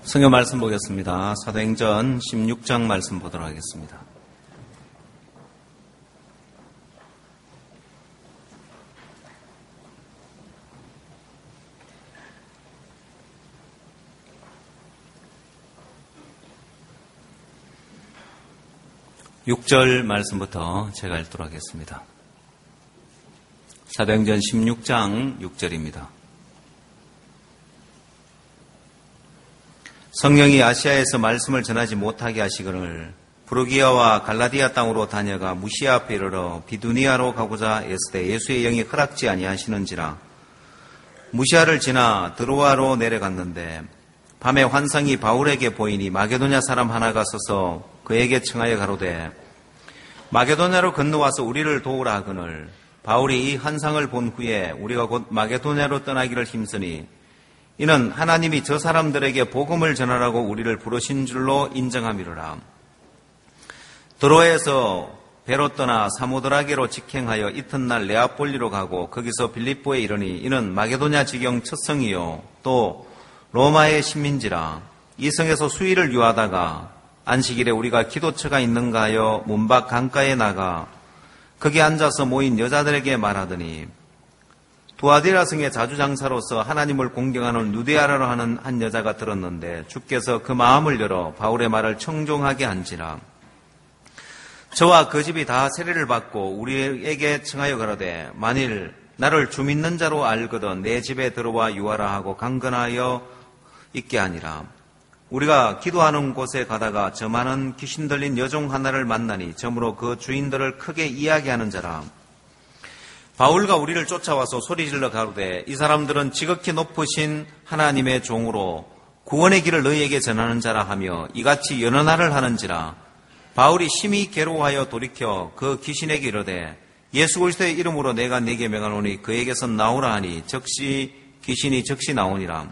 성경 말씀 보겠습니다. 사도행전 16장 말씀 보도록 하겠습니다. 육 절 말씀부터 제가 읽도록 하겠습니다. 사도행전 16장 6절입니다. 성령이 아시아에서 말씀을 전하지 못하게 하시거늘 부르기아와 갈라디아 땅으로 다녀가 무시아 앞에 이르러 비두니아로 가고자 애쓰되 예수의 영이 허락지 아니하시는지라. 무시아를 지나 드로아로 내려갔는데 밤에 환상이 바울에게 보이니 마게도냐 사람 하나가 서서 그에게 청하여 가로되 마게도냐로 건너와서 우리를 도우라 하거늘 바울이 이 환상을 본 후에 우리가 곧 마게도냐로 떠나기를 힘쓰니 이는 하나님이 저 사람들에게 복음을 전하라고 우리를 부르신 줄로 인정함이로라. 드로에서 배로 떠나 사모드라게로 직행하여 이튿날 네아폴리로 가고 거기서 빌립보에 이르니 이는 마게도냐 지경 첫 성이요 또 로마의 식민지라. 이 성에서 수일을 유하다가 안식일에 우리가 기도처가 있는가 하여 문밖 강가에 나가 거기 앉아서 모인 여자들에게 말하더니 두아디라 성의 자주장사로서 하나님을 공경하는 누데아라로 하는 한 여자가 들었는데 주께서 그 마음을 열어 바울의 말을 청종하게 한지라. 저와 그 집이 다 세례를 받고 우리에게 청하여 가로되 만일 나를 주 믿는 자로 알거든 내 집에 들어와 유하라 하고 강건하여 있게 하니라. 우리가 기도하는 곳에 가다가 저 많은 귀신 들린 여종 하나를 만나니 저므로 그 주인들을 크게 이야기하는 자라. 바울과 우리를 쫓아와서 소리질러 가로되 이 사람들은 지극히 높으신 하나님의 종으로 구원의 길을 너희에게 전하는 자라 하며 이같이 여러 날을 하는지라. 바울이 심히 괴로워하여 돌이켜 그 귀신에게 이르되 예수 그리스도의 이름으로 내가 네게 명하노니 그에게서 나오라 하니 귀신이 즉시 나오니라.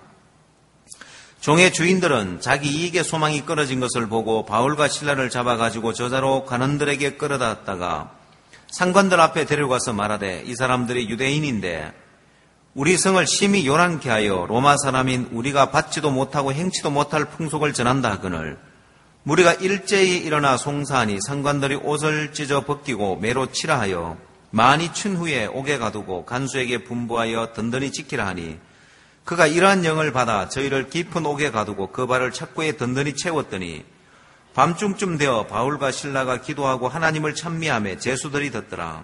종의 주인들은 자기 이익의 소망이 끊어진 것을 보고 바울과 실라를 잡아가지고 저자로 관원들에게 끌어다았다가 상관들 앞에 데려가서 말하되 이 사람들이 유대인인데 우리 성을 심히 요란케 하여 로마 사람인 우리가 받지도 못하고 행치도 못할 풍속을 전한다 하거늘 무리가 일제히 일어나 송사하니 상관들이 옷을 찢어 벗기고 매로 치라 하여 많이 춘 후에 옥에 가두고 간수에게 분부하여 든든히 지키라 하니 그가 이러한 영을 받아 저희를 깊은 옥에 가두고 그 발을 착고에 든든히 채웠더니 밤중쯤 되어 바울과 실라가 기도하고 하나님을 찬미하며 제수들이 듣더라.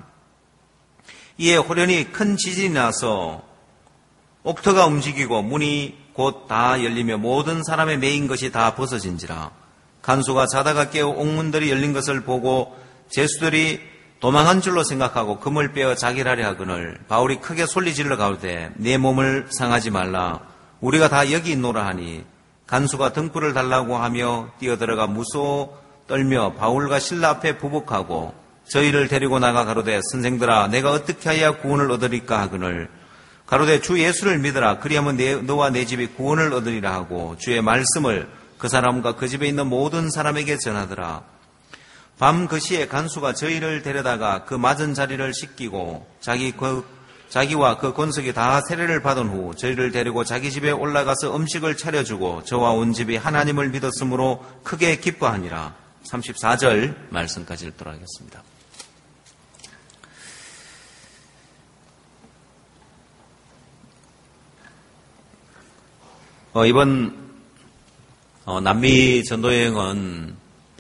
이에 호련히 큰 지진이 나서 옥터가 움직이고 문이 곧 다 열리며 모든 사람의 매인 것이 다 벗어진지라. 간수가 자다가 깨어 옥문들이 열린 것을 보고 제수들이 도망한 줄로 생각하고 금을 빼어 자기라려 하거늘 바울이 크게 솔리질러 가로되 내 몸을 상하지 말라. 우리가 다 여기 있노라 하니 간수가 등불을 달라고 하며 뛰어들어가 무서워 떨며 바울과 실라 앞에 부복하고 저희를 데리고 나가 가로되 선생들아 내가 어떻게 하여 구원을 얻으리까 하거늘 가로되 주 예수를 믿으라. 그리하면 너와 내 집이 구원을 얻으리라 하고 주의 말씀을 그 사람과 그 집에 있는 모든 사람에게 전하더라. 밤 그 시에 간수가 저희를 데려다가 그 맞은 자리를 씻기고 자기와 그 권속이 다 세례를 받은 후 저희를 데리고 자기 집에 올라가서 음식을 차려주고 저와 온 집이 하나님을 믿었으므로 크게 기뻐하니라. 34절 말씀까지 읽도록 하겠습니다. 이번 남미 전도여행은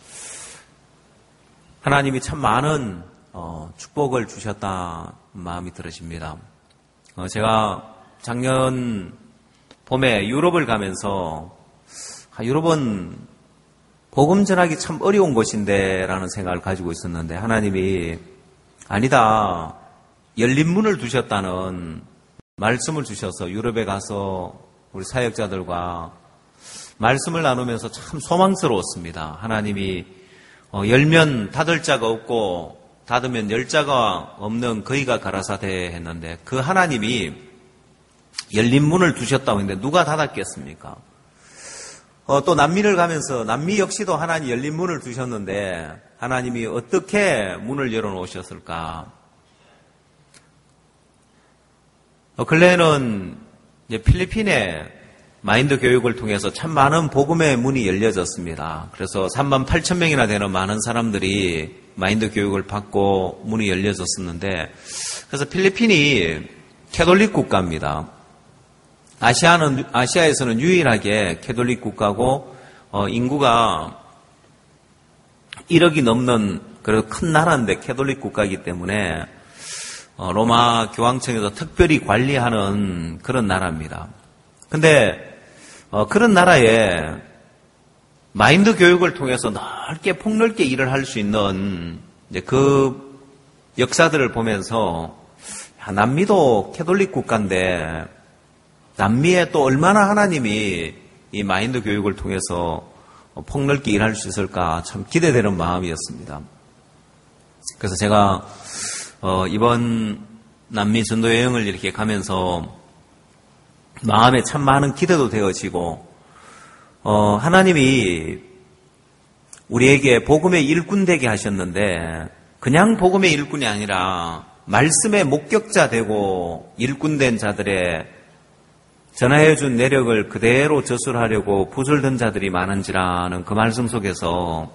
하나님이 참 많은 축복을 주셨다 마음이 들어집니다. 제가 작년 봄에 유럽을 가면서 유럽은 복음 전하기 참 어려운 곳인데 라는 생각을 가지고 있었는데 하나님이 아니다 열린 문을 두셨다는 말씀을 주셔서 유럽에 가서 우리 사역자들과 말씀을 나누면서 참 소망스러웠습니다. 하나님이 열면 닫을 자가 없고 닫으면 열 자가 없는 거기가 가라사대 했는데 그 하나님이 열린 문을 두셨다고 했는데 누가 닫았겠습니까? 또 남미를 가면서 남미 역시도 하나님 열린 문을 두셨는데 하나님이 어떻게 문을 열어놓으셨을까? 근래에는 필리핀에 마인드 교육을 통해서 참 많은 복음의 문이 열려졌습니다. 그래서 38,000명이나 되는 많은 사람들이 마인드 교육을 받고 문이 열려졌었는데, 그래서 필리핀이 캐톨릭 국가입니다. 아시아에서는 유일하게 캐톨릭 국가고, 인구가 1억이 넘는 그런 큰 나라인데 캐톨릭 국가이기 때문에 로마 교황청에서 특별히 관리하는 그런 나라입니다. 근데 그런 나라에 마인드 교육을 통해서 넓게 폭넓게 일을 할 수 있는 이제 그 역사들을 보면서 남미도 캐톨릭 국가인데 남미에 또 얼마나 하나님이 이 마인드 교육을 통해서 폭넓게 일할 수 있을까 참 기대되는 마음이었습니다. 그래서 제가 이번 남미 전도 여행을 이렇게 가면서 마음에 참 많은 기대도 되어지고 하나님이 우리에게 복음의 일꾼 되게 하셨는데 그냥 복음의 일꾼이 아니라 말씀의 목격자 되고 일꾼 된 자들의 전하여준 내력을 그대로 저술하려고 부술던 자들이 많은지라는 그 말씀 속에서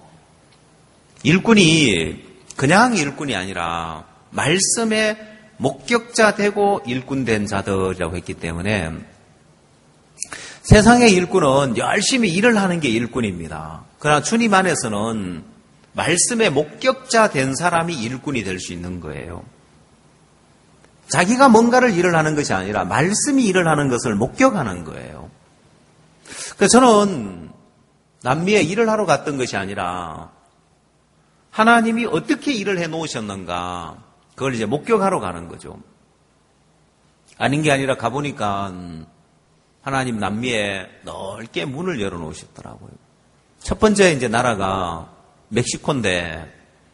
일꾼이 그냥 일꾼이 아니라 말씀의 목격자 되고 일꾼 된 자들이라고 했기 때문에 세상의 일꾼은 열심히 일을 하는 게 일꾼입니다. 그러나 주님 안에서는 말씀의 목격자 된 사람이 일꾼이 될 수 있는 거예요. 자기가 뭔가를 일을 하는 것이 아니라 말씀이 일을 하는 것을 목격하는 거예요. 그래서 저는 남미에 일을 하러 갔던 것이 아니라 하나님이 어떻게 일을 해 놓으셨는가 그걸 이제 목격하러 가는 거죠. 아닌 게 아니라 가보니까 하나님 남미에 넓게 문을 열어 놓으셨더라고요. 첫 번째 이제 나라가 멕시코인데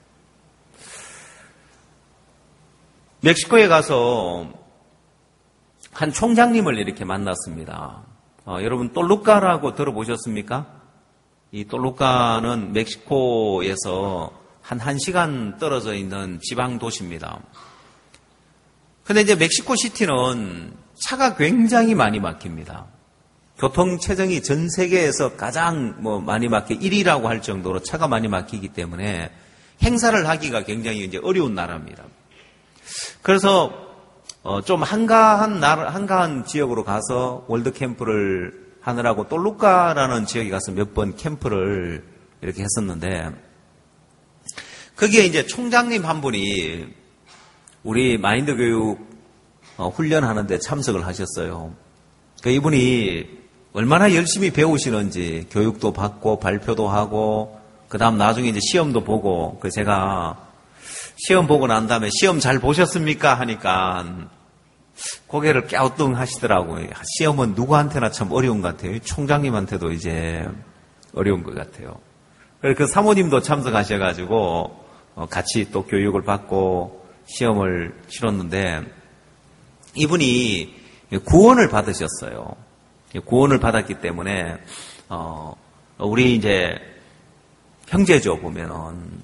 멕시코에 가서 한 총장님을 이렇게 만났습니다. 여러분 똘루카라고 들어보셨습니까? 이 똘루카는 멕시코에서 한 1시간 떨어져 있는 지방 도시입니다. 근데 이제 멕시코 시티는 차가 굉장히 많이 막힙니다. 교통 체증이 전 세계에서 가장 많이 막혀 1위라고 할 정도로 차가 많이 막히기 때문에 행사를 하기가 굉장히 이제 어려운 나라입니다. 그래서 좀 한가한 지역으로 가서 월드 캠프를 하느라고 똘루카라는 지역에 가서 몇 번 캠프를 이렇게 했었는데 거기에 이제 총장님 한 분이 우리 마인드 교육 훈련하는데 참석을 하셨어요. 이분이 얼마나 열심히 배우시는지 교육도 받고 발표도 하고 그 다음 나중에 이제 시험도 보고 제가 시험 보고 난 다음에 시험 잘 보셨습니까? 하니까 고개를 갸우뚱 하시더라고요. 시험은 누구한테나 참 어려운 것 같아요. 총장님한테도 이제 어려운 것 같아요. 그 사모님도 참석하셔가지고 같이 또 교육을 받고 시험을 치렀는데 이분이 구원을 받으셨어요. 구원을 받았기 때문에 우리 이제 형제죠 보면은.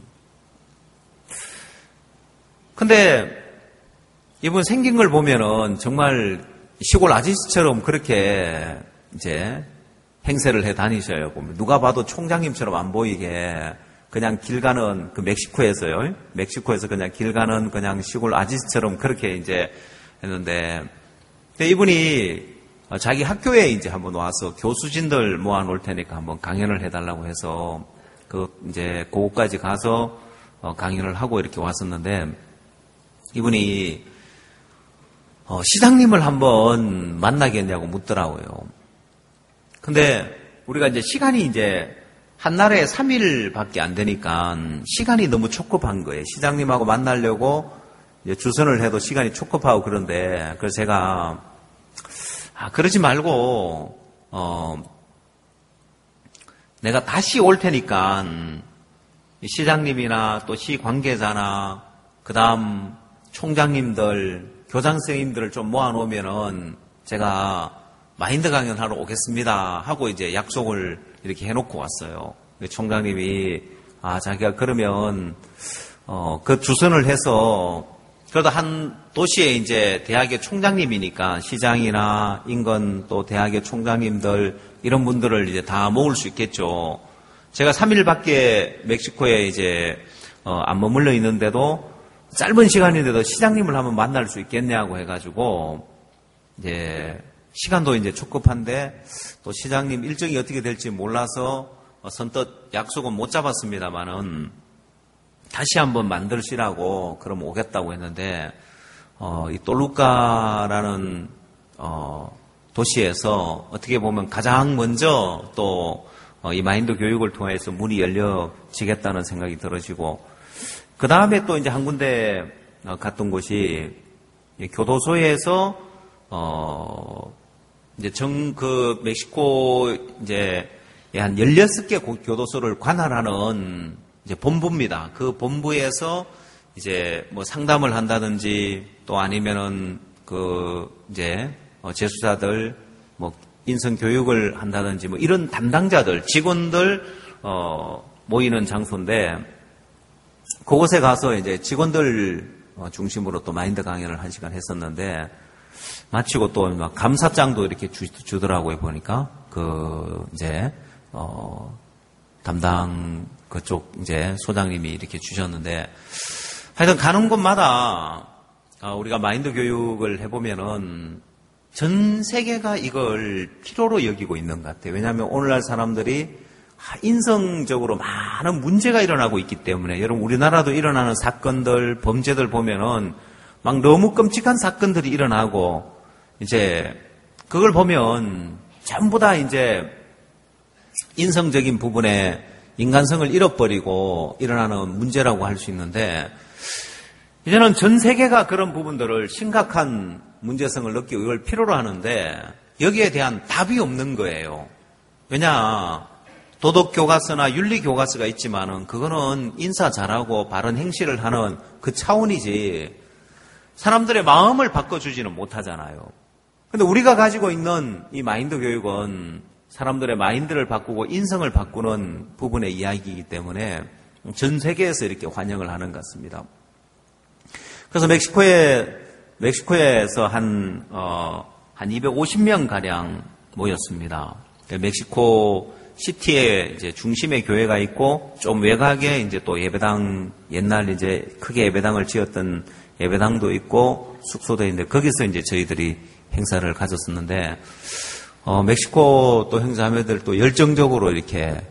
근데 이분 생긴 걸 보면은 정말 시골 아저씨처럼 그렇게 이제 행세를 해 다니셔요. 보면 누가 봐도 총장님처럼 안 보이게 그냥 길 가는 멕시코에서요. 멕시코에서 그냥 길 가는 그냥 시골 아저씨처럼 그렇게 이제 했는데, 근데 이분이 자기 학교에 이제 한번 와서 교수진들 모아 놓을 테니까 한번 강연을 해달라고 해서 이제 그곳까지 가서 강연을 하고 이렇게 왔었는데 이분이 시장님을 한번 만나겠냐고 묻더라고요. 근데 우리가 이제 시간이 이제 한 날에 3일밖에 안 되니까 시간이 너무 촉박한 거예요. 시장님하고 만나려고 이제 주선을 해도 시간이 촉박하고 그런데 그래서 제가 그러지 말고 내가 다시 올 테니까 시장님이나 또 시 관계자나 그 다음 총장님들, 교장 선생님들을 좀 모아놓으면은 제가 마인드 강연하러 오겠습니다 하고 이제 약속을 이렇게 해놓고 왔어요. 총장님이 자기가 그러면 그 주선을 해서 그래도 한 도시의 이제 대학의 총장님이니까 시장이나 인근 또 대학의 총장님들 이런 분들을 이제 다 모을 수 있겠죠. 제가 3일밖에 멕시코에 이제 안 머물러 있는데도 짧은 시간인데도 시장님을 한번 만날 수 있겠냐고 해가지고 이제 시간도 이제 촉급한데 또 시장님 일정이 어떻게 될지 몰라서 선뜻 약속은 못 잡았습니다만은 다시 한번 만드시라고 그럼 오겠다고 했는데 이 톨루카라는 도시에서 어떻게 보면 가장 먼저 또 이 마인드 교육을 통해서 문이 열려지겠다는 생각이 들어지고 그 다음에 또 이제 한 군데 갔던 곳이 교도소에서 이제 그 멕시코 이제 한 16개 교도소를 관할하는 이제 본부입니다. 그 본부에서 이제 뭐 상담을 한다든지 또 아니면은 그 이제 재수자들 뭐 인성 교육을 한다든지 뭐 이런 담당자들, 직원들 모이는 장소인데 그곳에 가서 이제 직원들 중심으로 또 마인드 강연을 1시간 했었는데 마치고 또 막 감사장도 이렇게 주더라고요. 보니까 그 이제 담당 그쪽 이제 소장님이 이렇게 주셨는데 하여튼 가는 곳마다 우리가 마인드 교육을 해보면은 전 세계가 이걸 필요로 여기고 있는 것 같아요. 왜냐하면 오늘날 사람들이 인성적으로 많은 문제가 일어나고 있기 때문에 여러분 우리나라도 일어나는 사건들, 범죄들 보면은 막 너무 끔찍한 사건들이 일어나고 이제 그걸 보면 전부 다 이제 인성적인 부분에 인간성을 잃어버리고 일어나는 문제라고 할 수 있는데 이제는 전 세계가 그런 부분들을 심각한 문제성을 느끼고 이걸 필요로 하는데 여기에 대한 답이 없는 거예요. 왜냐 도덕교과서나 윤리교과서가 있지만은 그거는 인사 잘하고 바른 행실을 하는 그 차원이지 사람들의 마음을 바꿔주지는 못하잖아요. 근데 우리가 가지고 있는 이 마인드 교육은 사람들의 마인드를 바꾸고 인성을 바꾸는 부분의 이야기이기 때문에 전 세계에서 이렇게 환영을 하는 것 같습니다. 그래서 멕시코에서 한 250명 가량 모였습니다. 멕시코 시티에 이제 중심의 교회가 있고 좀 외곽에 이제 또 예배당 옛날 이제 크게 예배당을 지었던 예배당도 있고 숙소도 있는데 거기서 이제 저희들이 행사를 가졌었는데 멕시코 또 행사하면들 또 열정적으로 이렇게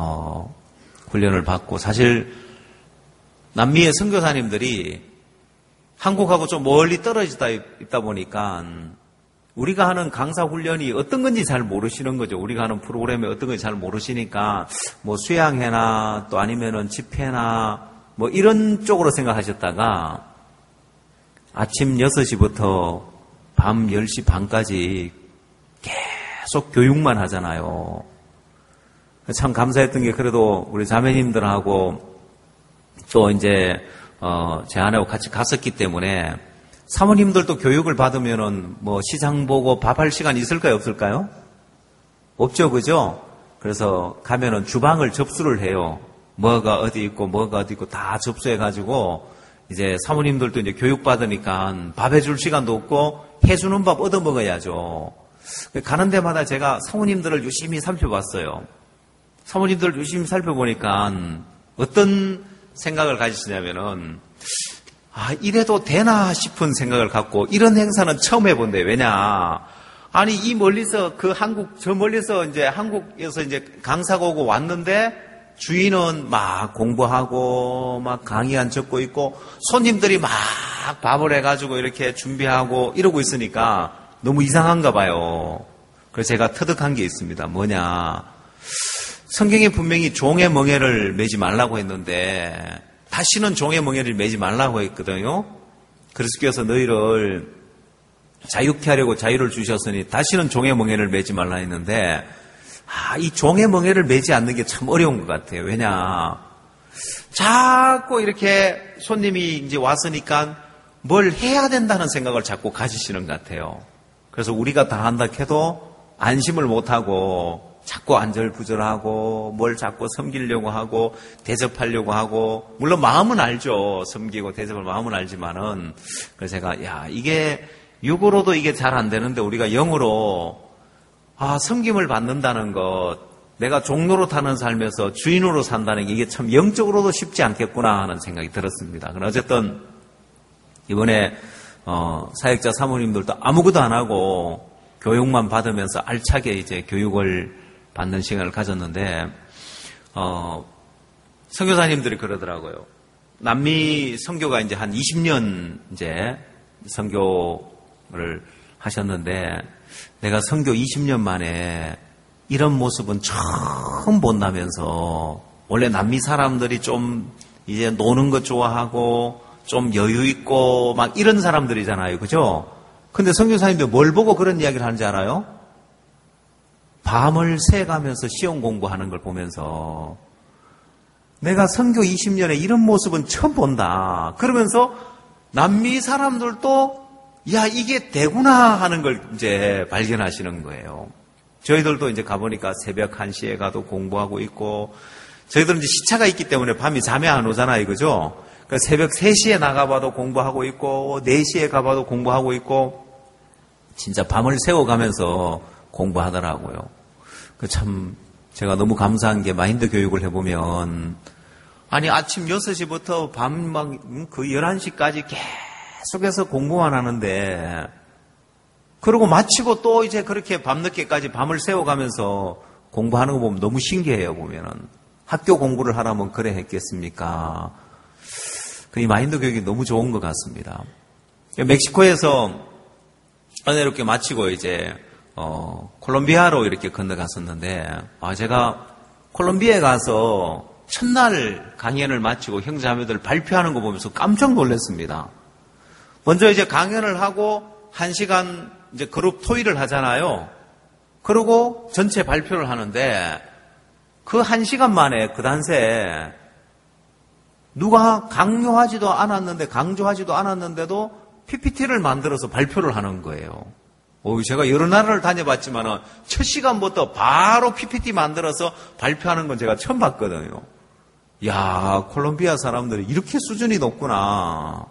훈련을 받고 사실 남미의 선교사님들이 한국하고 좀 멀리 떨어지다 있다 보니까 우리가 하는 강사 훈련이 어떤 건지 잘 모르시는 거죠. 우리가 하는 프로그램이 어떤 건지 잘 모르시니까 뭐 수양회나 또 아니면은 집회나 뭐 이런 쪽으로 생각하셨다가 아침 6시부터 밤 10시 반까지 계속 교육만 하잖아요. 참 감사했던 게 그래도 우리 자매님들하고 또 이제 제 아내하고 같이 갔었기 때문에 사모님들도 교육을 받으면은 뭐 시장 보고 밥할 시간 있을까요, 없을까요? 없죠, 그죠? 그래서 가면은 주방을 접수를 해요. 뭐가 어디 있고 뭐가 어디 있고 다 접수해가지고 이제 사모님들도 이제 교육받으니까 밥 해줄 시간도 없고 해주는 밥 얻어 먹어야죠. 가는 데마다 제가 사모님들을 유심히 살펴봤어요. 사모님들을 유심히 살펴보니까 어떤 생각을 가지시냐면은 이래도 되나 싶은 생각을 갖고 이런 행사는 처음 해본대. 왜냐? 아니 이 멀리서 저 멀리서 이제 한국에서 이제 강사가 오고 왔는데 주인은 막 공부하고 막 강의안 적고 있고 손님들이 막 밥을 해가지고 이렇게 준비하고 이러고 있으니까 너무 이상한가 봐요. 그래서 제가 터득한 게 있습니다. 뭐냐? 성경에 분명히 종의 멍에를 매지 말라고 했는데 다시는 종의 멍에를 매지 말라고 했거든요. 그리스도께서 너희를 자유케 하려고 자유를 주셨으니 다시는 종의 멍에를 매지 말라 했는데 이 종의 멍에를 매지 않는 게 참 어려운 것 같아요. 왜냐? 자꾸 이렇게 손님이 이제 왔으니까 뭘 해야 된다는 생각을 자꾸 가지시는 것 같아요. 그래서 우리가 다 한다 해도 안심을 못하고 자꾸 안절부절하고 뭘 자꾸 섬기려고 하고 대접하려고 하고, 물론 마음은 알죠. 섬기고 대접을 마음은 알지만은, 그래서 제가 이게 육으로도 이게 잘 안 되는데 우리가 영으로 섬김을 받는다는 것, 내가 종로로 타는 삶에서 주인으로 산다는 게 이게 참 영적으로도 쉽지 않겠구나 하는 생각이 들었습니다. 그러나 어쨌든 이번에 사역자 사모님들도 아무것도 안 하고 교육만 받으면서 알차게 이제 교육을 받는 시간을 가졌는데, 선교사님들이 그러더라고요. 남미 선교가 이제 한 20년 이제 선교를 하셨는데, 내가 선교 20년 만에 이런 모습은 처음 본다면서, 원래 남미 사람들이 좀 이제 노는 것 좋아하고 좀 여유 있고 막 이런 사람들이잖아요. 그죠? 근데 선교사님들 뭘 보고 그런 이야기를 하는지 알아요? 밤을 새가면서 시험 공부하는 걸 보면서, 내가 선교 20년에 이런 모습은 처음 본다. 그러면서 남미 사람들도 이게 되구나 하는 걸 이제 발견하시는 거예요. 저희들도 이제 가보니까 새벽 1시에 가도 공부하고 있고, 저희들은 이제 시차가 있기 때문에 밤이 잠이 안 오잖아요. 그죠? 그러니까 새벽 3시에 나가봐도 공부하고 있고, 4시에 가봐도 공부하고 있고, 진짜 밤을 새워가면서 공부하더라고요. 참 제가 너무 감사한 게, 마인드 교육을 해보면 아침 6시부터 밤 막 그 11시까지 계속해서 공부만 하는데, 그러고 마치고 또 이제 그렇게 밤늦게까지 밤을 새워가면서 공부하는 거 보면 너무 신기해요. 보면은 학교 공부를 하라면 그래 했겠습니까? 이 마인드 교육이 너무 좋은 것 같습니다. 멕시코에서 은혜롭게 마치고 이제 콜롬비아로 이렇게 건너갔었는데, 제가 콜롬비아에 가서 첫날 강연을 마치고 형제자매들 발표하는 거 보면서 깜짝 놀랐습니다. 먼저 이제 강연을 하고 1시간 이제 그룹 토의를 하잖아요. 그리고 전체 발표를 하는데, 그 1시간 만에 그 단세 누가 강조하지도 않았는데도 PPT를 만들어서 발표를 하는 거예요. 제가 여러 나라를 다녀봤지만 첫 시간부터 바로 PPT 만들어서 발표하는 건 제가 처음 봤거든요. 콜롬비아 사람들이 이렇게 수준이 높구나.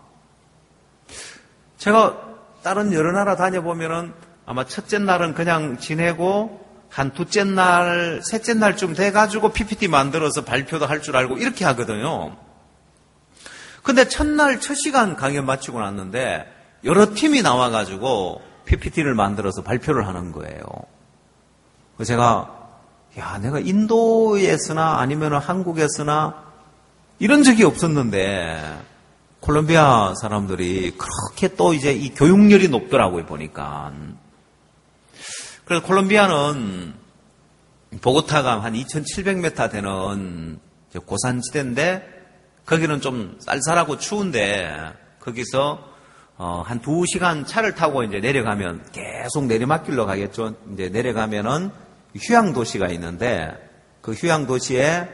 제가 다른 여러 나라 다녀보면은 아마 첫째 날은 그냥 지내고 한 둘째 날, 셋째 날쯤 돼가지고 PPT 만들어서 발표도 할 줄 알고 이렇게 하거든요. 근데 첫날 첫 시간 강연 마치고 났는데 여러 팀이 나와가지고 PPT를 만들어서 발표를 하는 거예요. 그래서 제가 내가 인도에서나 아니면 한국에서나 이런 적이 없었는데 콜롬비아 사람들이 그렇게 또 이제 이 교육열이 높더라고요, 보니까. 그래서 콜롬비아는 보고타가 한 2,700m 되는 고산지대인데, 거기는 좀 쌀쌀하고 추운데, 거기서 한 2시간 차를 타고 이제 내려가면, 계속 내리막길로 가겠죠. 이제 내려가면은 휴양 도시가 있는데, 그 휴양 도시에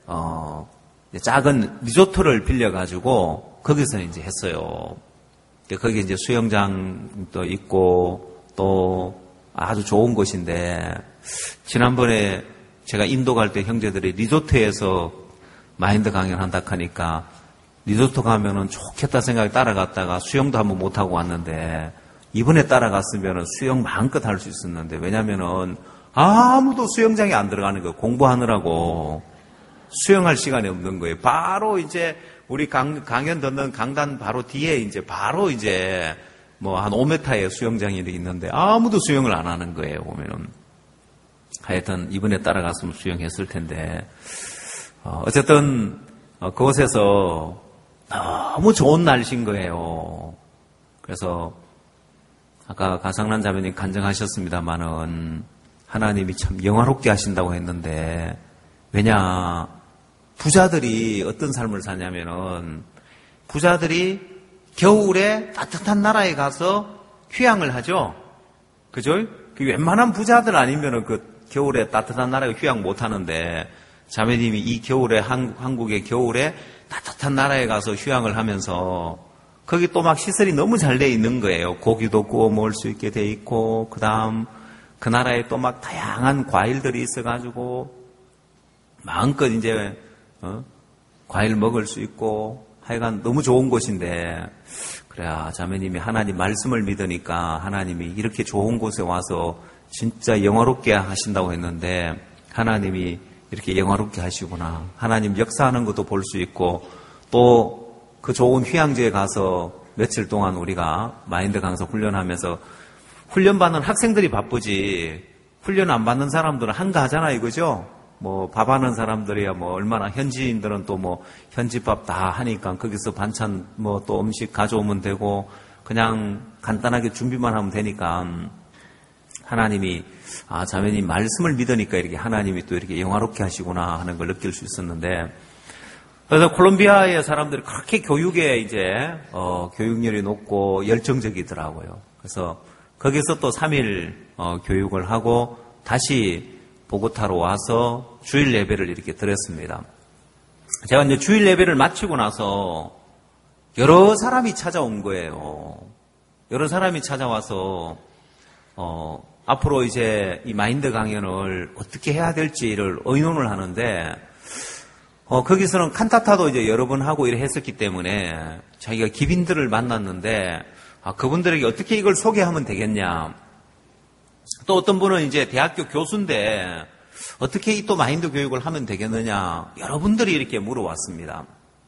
작은 리조트를 빌려가지고 거기서 이제 했어요. 거기 이제 수영장도 있고 또 아주 좋은 곳인데, 지난번에 제가 인도 갈 때 형제들이 리조트에서 마인드 강연한다 하니까 리조트 가면은 좋겠다 생각에 따라갔다가 수영도 한번 못하고 왔는데, 이번에 따라갔으면은 수영 마음껏 할 수 있었는데, 왜냐면은 아무도 수영장에 안 들어가는 거예요. 공부하느라고 수영할 시간이 없는 거예요. 바로 이제 우리 강연 듣는 강단 바로 뒤에 이제 바로 이제 뭐 한 5m의 수영장이 있는데 아무도 수영을 안 하는 거예요. 보면은 하여튼 이번에 따라갔으면 수영했을 텐데, 어쨌든 그곳에서 너무 좋은 날씨인 거예요. 그래서 아까 가상란 자매님 간증하셨습니다마는 하나님이 참 영화롭게 하신다고 했는데, 왜냐, 부자들이 어떤 삶을 사냐면은 부자들이 겨울에 따뜻한 나라에 가서 휴양을 하죠. 그죠? 웬만한 부자들 아니면은 그 겨울에 따뜻한 나라에 휴양 못 하는데, 자매님이 이 겨울에 한국의 겨울에 따뜻한 나라에 가서 휴양을 하면서 거기 또 막 시설이 너무 잘 돼 있는 거예요. 고기도 구워 먹을 수 있게 돼 있고, 그다음 그 나라에 또 막 다양한 과일들이 있어가지고 마음껏 이제 과일 먹을 수 있고 하여간 너무 좋은 곳인데 그래야 자매님이 하나님 말씀을 믿으니까 하나님이 이렇게 좋은 곳에 와서 진짜 영화롭게 하신다고 했는데 하나님이 이렇게 영화롭게 하시구나. 하나님 역사하는 것도 볼 수 있고 또 그 좋은 휴양지에 가서 며칠 동안 우리가 마인드 강사 훈련하면서 훈련받는 학생들이 바쁘지 훈련 안 받는 사람들은 한가하잖아요. 그죠? 뭐 밥하는 사람들이야 뭐 얼마나 현지인들은 또 뭐 현지밥 다 하니까 거기서 반찬 뭐 또 음식 가져오면 되고 그냥 간단하게 준비만 하면 되니까 하나님이 자매님 말씀을 믿으니까 이렇게 하나님이 또 이렇게 영화롭게 하시구나 하는 걸 느낄 수 있었는데 그래서 콜롬비아의 사람들이 그렇게 교육에 이제 교육열이 높고 열정적이더라고요. 그래서 거기서 또 3일 교육을 하고 다시 보고타로 와서 주일 예배를 이렇게 드렸습니다. 제가 이제 주일 예배를 마치고 나서 여러 사람이 찾아온 거예요. 여러 사람이 찾아와서 앞으로 이제 이 마인드 강연을 어떻게 해야 될지를 의논을 하는데 거기서는 칸타타도 이제 여러 번 하고 이래 했었기 때문에 자기가 기빈들을 만났는데 그분들에게 어떻게 이걸 소개하면 되겠냐. 또 어떤 분은 이제 대학교 교수인데 어떻게 이 또 마인드 교육을 하면 되겠느냐. 여러분들이 이렇게 물어왔습니다.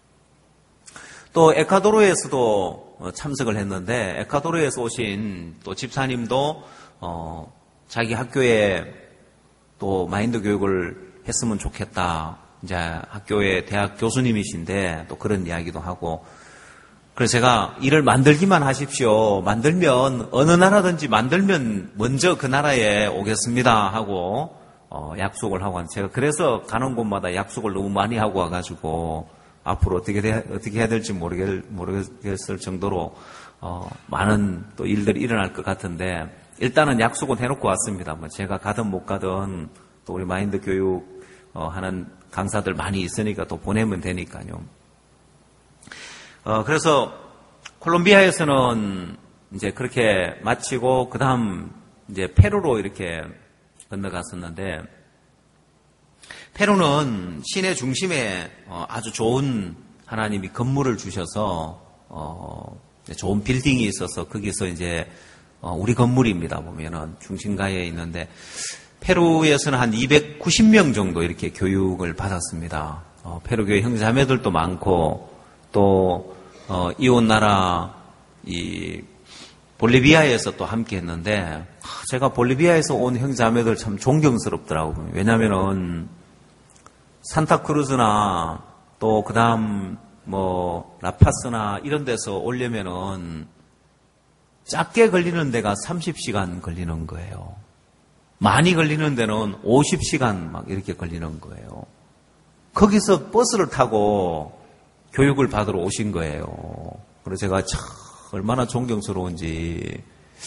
또 에콰도르에서도 참석을 했는데 에콰도르에서 오신 또 집사님도 자기 학교에 또 마인드 교육을 했으면 좋겠다. 이제 학교의 대학 교수님이신데 또 그런 이야기도 하고 그래서 제가 일을 만들기만 하십시오. 만들면 어느 나라든지 만들면 먼저 그 나라에 오겠습니다 하고 약속을 하고 제가 그래서 가는 곳마다 약속을 너무 많이 하고 와가지고 앞으로 어떻게 해야 될지 모르겠을 정도로 많은 또 일들이 일어날 것 같은데 일단은 약속은 해놓고 왔습니다. 뭐 제가 가든 못 가든 또 우리 마인드 교육 하는 강사들 많이 있으니까 또 보내면 되니까요. 그래서 콜롬비아에서는 이제 그렇게 마치고 그 다음 이제 페루로 이렇게 건너갔었는데 페루는 시내 중심에 아주 좋은 하나님이 건물을 주셔서 좋은 빌딩이 있어서 거기서 이제 우리 건물입니다. 보면은 중심가에 있는데 페루에서는 한 290명 정도 이렇게 교육을 받았습니다. 페루교회 형제자매들도 많고 또 이웃 나라 이 볼리비아에서 또 함께 했는데 제가 볼리비아에서 온 형제자매들 참 존경스럽더라고요. 왜냐면은 산타크루즈나 또 그다음 뭐 라파스나 이런 데서 오려면은 작게 걸리는 데가 30시간 걸리는 거예요. 많이 걸리는 데는 50시간 막 이렇게 걸리는 거예요. 거기서 버스를 타고 교육을 받으러 오신 거예요. 그래서 제가 참 얼마나 존경스러운지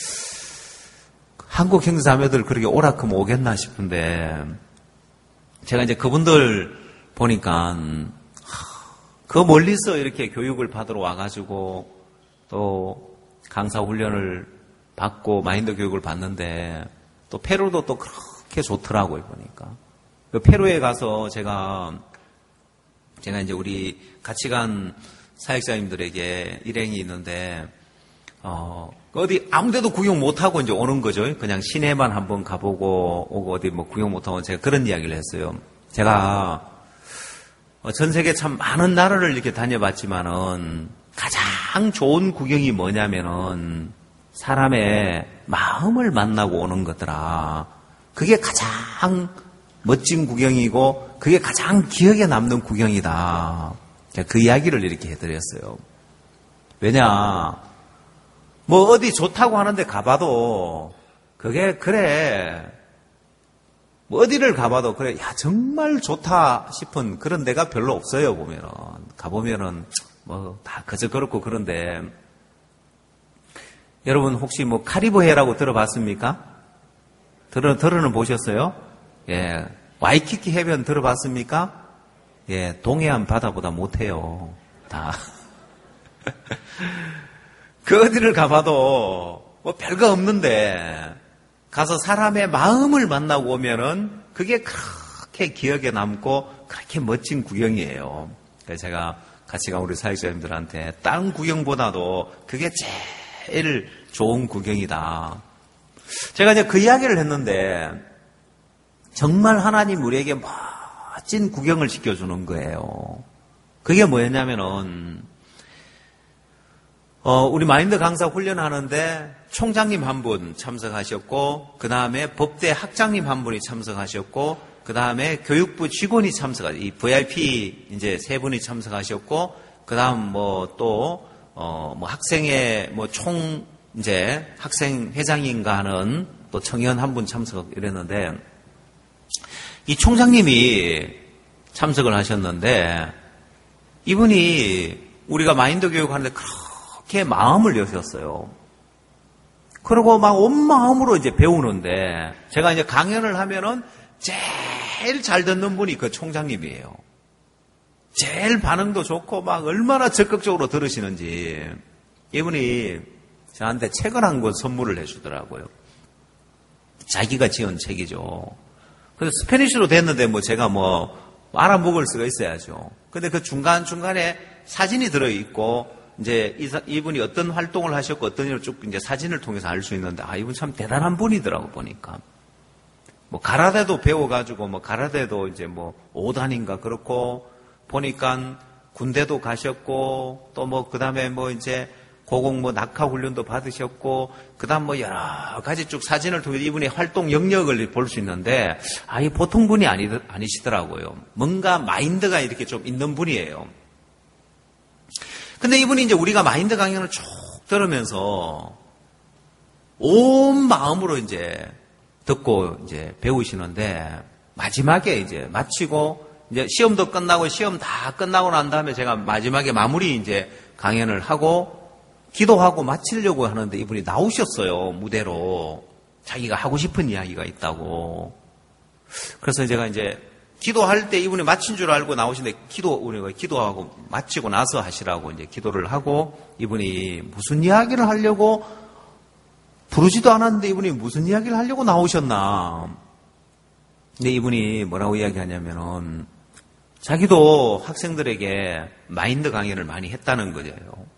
한국 형제자매들 그렇게 오락하면 오겠나 싶은데 제가 이제 그분들 보니까 그 멀리서 이렇게 교육을 받으러 와가지고 또 강사 훈련을 받고 마인드 교육을 받는데 또 페루도 또 그렇게 좋더라고요, 보니까. 그 페루에 가서 제가 이제 우리 같이 간 사역자님들에게 일행이 있는데, 어디 아무 데도 구경 못하고 이제 오는 거죠. 그냥 시내만 한번 가보고 오고 어디 뭐 구경 못하고 제가 그런 이야기를 했어요. 제가 전 세계 참 많은 나라를 이렇게 다녀봤지만은 가장 좋은 구경이 뭐냐면은 사람의 마음을 만나고 오는 거더라. 그게 가장 멋진 구경이고 그게 가장 기억에 남는 구경이다. 제가 그 이야기를 이렇게 해드렸어요. 왜냐, 뭐 어디 좋다고 하는데 가봐도 그게 그래. 뭐 어디를 가봐도 그래. 야, 정말 좋다 싶은 그런 데가 별로 없어요. 보면은 가보면은 뭐 다 그저 그렇고 그런데. 여러분 혹시 뭐 카리브해라고 들어봤습니까? 들어는 보셨어요? 예. 와이키키 해변 들어봤습니까? 예. 동해안 바다보다 못해요. 다. 그 어디를 가봐도 뭐 별거 없는데 가서 사람의 마음을 만나고 오면은 그게 그렇게 기억에 남고 그렇게 멋진 구경이에요. 그래서 제가 같이 간 우리 사역자님들한테 다른 구경보다도 그게 제일 좋은 구경이다. 제가 이제 그 이야기를 했는데 정말 하나님 우리에게 멋진 구경을 시켜주는 거예요. 그게 뭐였냐면은 우리 마인드 강사 훈련하는데 총장님 한 분 참석하셨고 그 다음에 법대 학장님 한 분이 참석하셨고 그 다음에 교육부 직원이 참석하셨고 이 VIP 이제 세 분이 참석하셨고 그 다음 뭐 또 학생회 총 이제 학생 회장인가 하는 또 청년 한 분 참석 이랬는데 이 총장님이 참석을 하셨는데 이분이 우리가 마인드 교육하는데 그렇게 마음을 여셨어요. 그리고 막 온 마음으로 이제 배우는데 제가 이제 강연을 하면은 제일 잘 듣는 분이 그 총장님이에요. 제일 반응도 좋고 막 얼마나 적극적으로 들으시는지 이분이 저한테 책을 한 권 선물을 해주더라고요. 자기가 지은 책이죠. 그래서 스페니쉬로 됐는데 뭐 제가 뭐 알아먹을 수가 있어야죠. 근데 그 중간중간에 사진이 들어있고 이제 이분이 어떤 활동을 하셨고 어떤 일을 쭉 이제 사진을 통해서 알 수 있는데 이분 참 대단한 분이더라고 보니까. 뭐 가라데도 배워가지고 뭐 가라데도 이제 뭐 5단인가 그렇고 보니까 군대도 가셨고 또 뭐 그다음에 뭐 이제 고공 뭐 낙하 훈련도 받으셨고 그다음 뭐 여러 가지 쭉 사진을 통해서 이분의 활동 영역을 볼 수 있는데 이 보통 분이 아니시더라고요. 뭔가 마인드가 이렇게 좀 있는 분이에요. 근데 이분이 이제 우리가 마인드 강연을 쭉 들으면서 온 마음으로 이제 듣고 이제 배우시는데 마지막에 이제 마치고 이제 시험도 끝나고 시험 다 끝나고 난 다음에 제가 마지막에 마무리 이제 강연을 하고 기도하고 마치려고 하는데 이분이 나오셨어요. 무대로. 자기가 하고 싶은 이야기가 있다고. 그래서 제가 이제 기도할 때 이분이 마친 줄 알고 나오시는데 우리가 기도하고 마치고 나서 하시라고 이제 기도를 하고 이분이 무슨 이야기를 하려고 부르지도 않았는데 이분이 무슨 이야기를 하려고 나오셨나. 근데 이분이 뭐라고 이야기하냐면은 자기도 학생들에게 마인드 강연을 많이 했다는 거예요.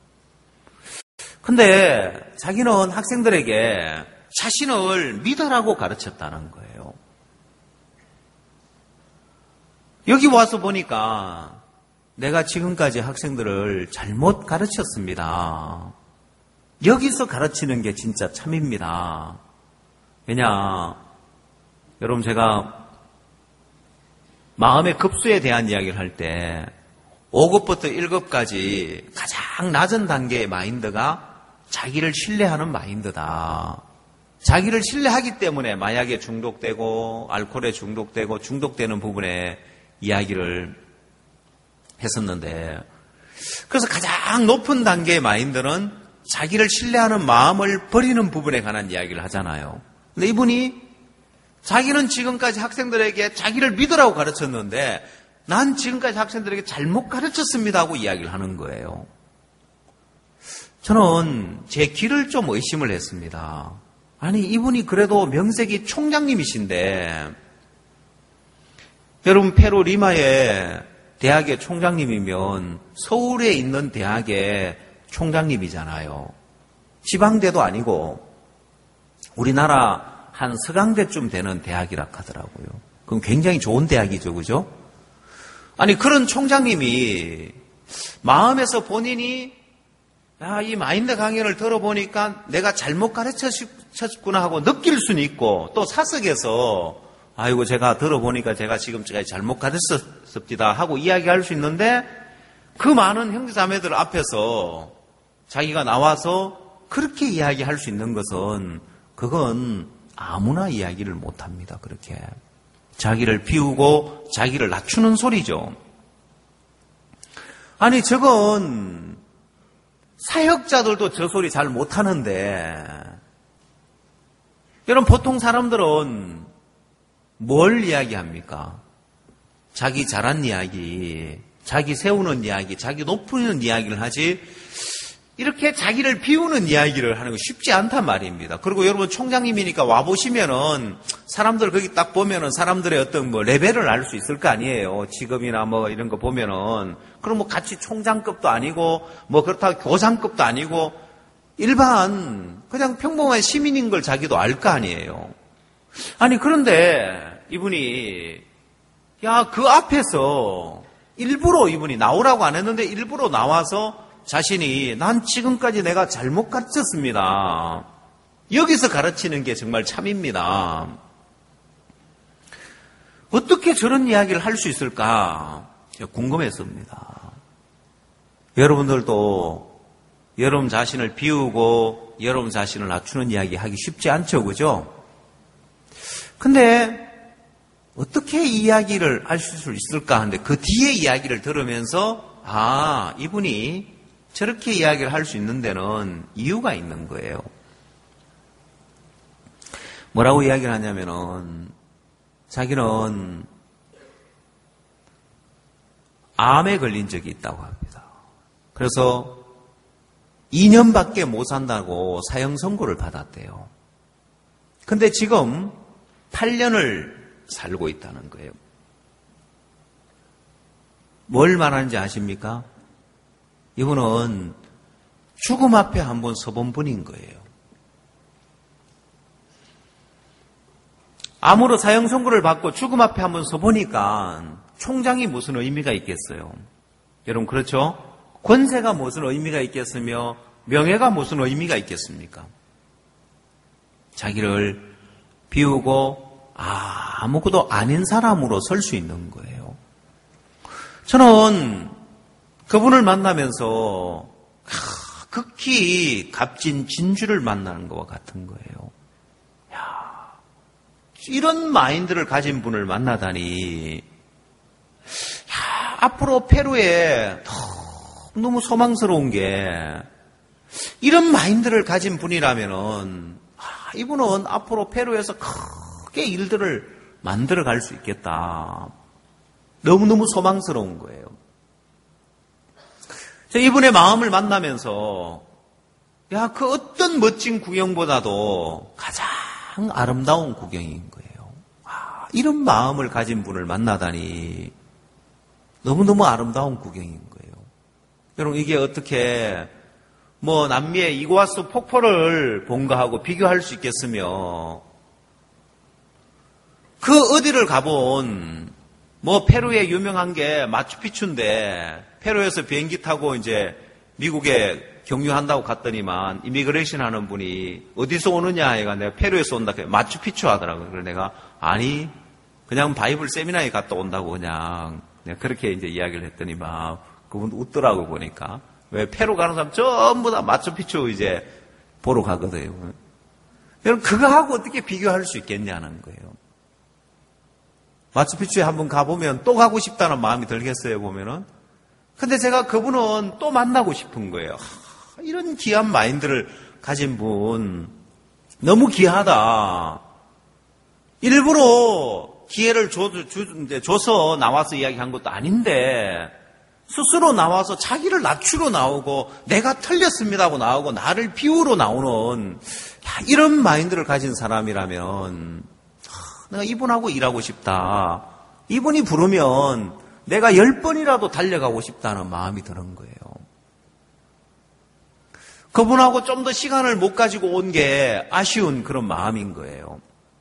근데 자기는 학생들에게 자신을 믿으라고 가르쳤다는 거예요. 여기 와서 보니까 내가 지금까지 학생들을 잘못 가르쳤습니다. 여기서 가르치는 게 진짜 참입니다. 왜냐, 여러분 제가 마음의 급수에 대한 이야기를 할 때 5급부터 1급까지 가장 낮은 단계의 마인드가 자기를 신뢰하는 마인드다. 자기를 신뢰하기 때문에 마약에 중독되고 알코올에 중독되고 중독되는 부분에 이야기를 했었는데 그래서 가장 높은 단계의 마인드는 자기를 신뢰하는 마음을 버리는 부분에 관한 이야기를 하잖아요. 근데 이분이 자기는 지금까지 학생들에게 자기를 믿으라고 가르쳤는데 난 지금까지 학생들에게 잘못 가르쳤습니다 하고 이야기를 하는 거예요. 저는 제 길을 좀 의심을 했습니다. 아니 이분이 그래도 명색이 총장님이신데 여러분 페루 리마의 대학의 총장님이면 서울에 있는 대학의 총장님이잖아요. 지방대도 아니고 우리나라 한 서강대쯤 되는 대학이라 하더라고요. 그럼 굉장히 좋은 대학이죠, 그죠? 아니 그런 총장님이 마음에서 본인이 이 마인드 강연을 들어보니까 내가 잘못 가르쳤구나 하고 느낄 수는 있고 또 사석에서 아이고 제가 들어보니까 제가 지금까지 잘못 가르쳤습니다 하고 이야기할 수 있는데 그 많은 형제자매들 앞에서 자기가 나와서 그렇게 이야기할 수 있는 것은 그건 아무나 이야기를 못합니다. 그렇게 자기를 비우고 자기를 낮추는 소리죠. 아니 저건 사역자들도 저 소리 잘 못하는데 여러분 보통 사람들은 뭘 이야기합니까? 자기 잘한 이야기, 자기 세우는 이야기, 자기 높이는 이야기를 하지 이렇게 자기를 비우는 이야기를 하는 거 쉽지 않단 말입니다. 그리고 여러분 총장님이니까 와보시면은 사람들 거기 딱 보면은 사람들의 어떤 뭐 레벨을 알 수 있을 거 아니에요. 직업이나 뭐 이런 거 보면은. 그럼 뭐 같이 총장급도 아니고 뭐 그렇다고 교장급도 아니고 일반 그냥 평범한 시민인 걸 자기도 알 거 아니에요. 아니 그런데 이분이 야, 그 앞에서 일부러 이분이 나오라고 안 했는데 일부러 나와서 자신이 난 지금까지 내가 잘못 가르쳤습니다. 여기서 가르치는 게 정말 참입니다. 어떻게 저런 이야기를 할 수 있을까 궁금했습니다. 여러분들도 여러분 자신을 비우고 여러분 자신을 낮추는 이야기 하기 쉽지 않죠, 그죠? 근데 어떻게 이 이야기를 할 수 있을까 하는데 그 뒤에 이야기를 들으면서 아, 이분이 저렇게 이야기를 할 수 있는 데는 이유가 있는 거예요. 뭐라고 이야기를 하냐면은 자기는 암에 걸린 적이 있다고 합니다. 그래서 2년밖에 못 산다고 사형 선고를 받았대요. 근데 지금 8년을 살고 있다는 거예요. 뭘 말하는지 아십니까? 이분은 죽음 앞에 한번 서본 분인 거예요. 암으로 사형 선고를 받고 죽음 앞에 한번 서보니까 총장이 무슨 의미가 있겠어요? 여러분 그렇죠? 권세가 무슨 의미가 있겠으며 명예가 무슨 의미가 있겠습니까? 자기를 비우고 아무것도 아닌 사람으로 설 수 있는 거예요. 저는 그분을 만나면서 극히 값진 진주를 만나는 것과 같은 거예요. 야, 이런 마인드를 가진 분을 만나다니 앞으로 페루에 너무 소망스러운 게 이런 마인드를 가진 분이라면은 이분은 앞으로 페루에서 크게 일들을 만들어 갈 수 있겠다. 너무너무 소망스러운 거예요. 저 이분의 마음을 만나면서 그 어떤 멋진 구경보다도 가장 아름다운 구경인 거예요. 이런 마음을 가진 분을 만나다니 너무너무 아름다운 구경인 거예요. 여러분 이게 어떻게 뭐 남미의 이구아수 폭포를 본 거하고 비교할 수 있겠으며 그 어디를 가본 뭐 페루에 유명한 게 마추픽추인데 페루에서 비행기 타고 이제 미국에 경유한다고 갔더니만 이미그레이션 하는 분이 어디서 오느냐 해가 내가 페루에서 온다 마추픽추 하더라고요. 그래서 내가 아니 그냥 바이블 세미나에 갔다 온다고 그냥 내가 그렇게 이제 이야기를 했더니만 그분 웃더라고 보니까 왜 페루 가는 사람 전부 다 마추픽추 이제 보러 가거든요. 여러분 그거하고 어떻게 비교할 수 있겠냐는 거예요. 마추픽추에 한번 가보면 또 가고 싶다는 마음이 들겠어요 보면은. 근데 제가 그분은 또 만나고 싶은 거예요. 이런 귀한 마인드를 가진 분 너무 귀하다. 일부러 기회를 줘서 나와서 이야기한 것도 아닌데 스스로 나와서 자기를 낮추러 나오고 내가 틀렸습니다 하고 나오고 나를 비우러 나오는 이런 마인드를 가진 사람이라면 내가 이분하고 일하고 싶다. 이분이 부르면 내가 10번이라도 달려가고 싶다는 마음이 드는 거예요. 그분하고 좀 더 시간을 못 가지고 온 게 아쉬운 그런 마음인 거예요.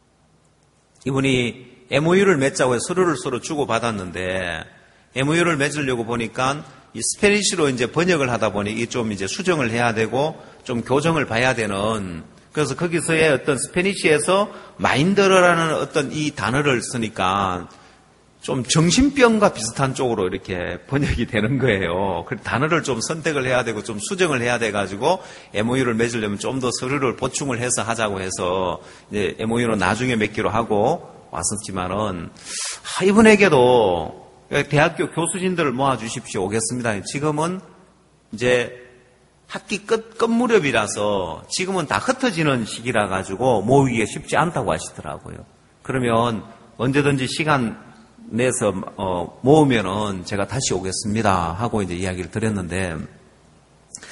이분이 MOU를 맺자고 해서 서류를 서로 주고받았는데 MOU를 맺으려고 보니까 이 스페니쉬로 이제 번역을 하다 보니 이 좀 이제 수정을 해야 되고 좀 교정을 봐야 되는 그래서 거기서의 어떤 스페니쉬에서 마인드라는 어떤 이 단어를 쓰니까 좀 정신병과 비슷한 쪽으로 이렇게 번역이 되는 거예요. 그 단어를 좀 선택을 해야 되고 좀 수정을 해야 돼가지고 MOU를 맺으려면 좀 더 서류를 보충을 해서 하자고 해서 이제 MOU는 나중에 맺기로 하고 왔었지만은 이분에게도 대학교 교수진들을 모아주십시오. 오겠습니다. 지금은 이제 학기 끝 무렵이라서 지금은 다 흩어지는 시기라 가지고 모으기가 쉽지 않다고 하시더라고요. 그러면 언제든지 시간 내서 모으면은 제가 다시 오겠습니다 하고 이제 이야기를 드렸는데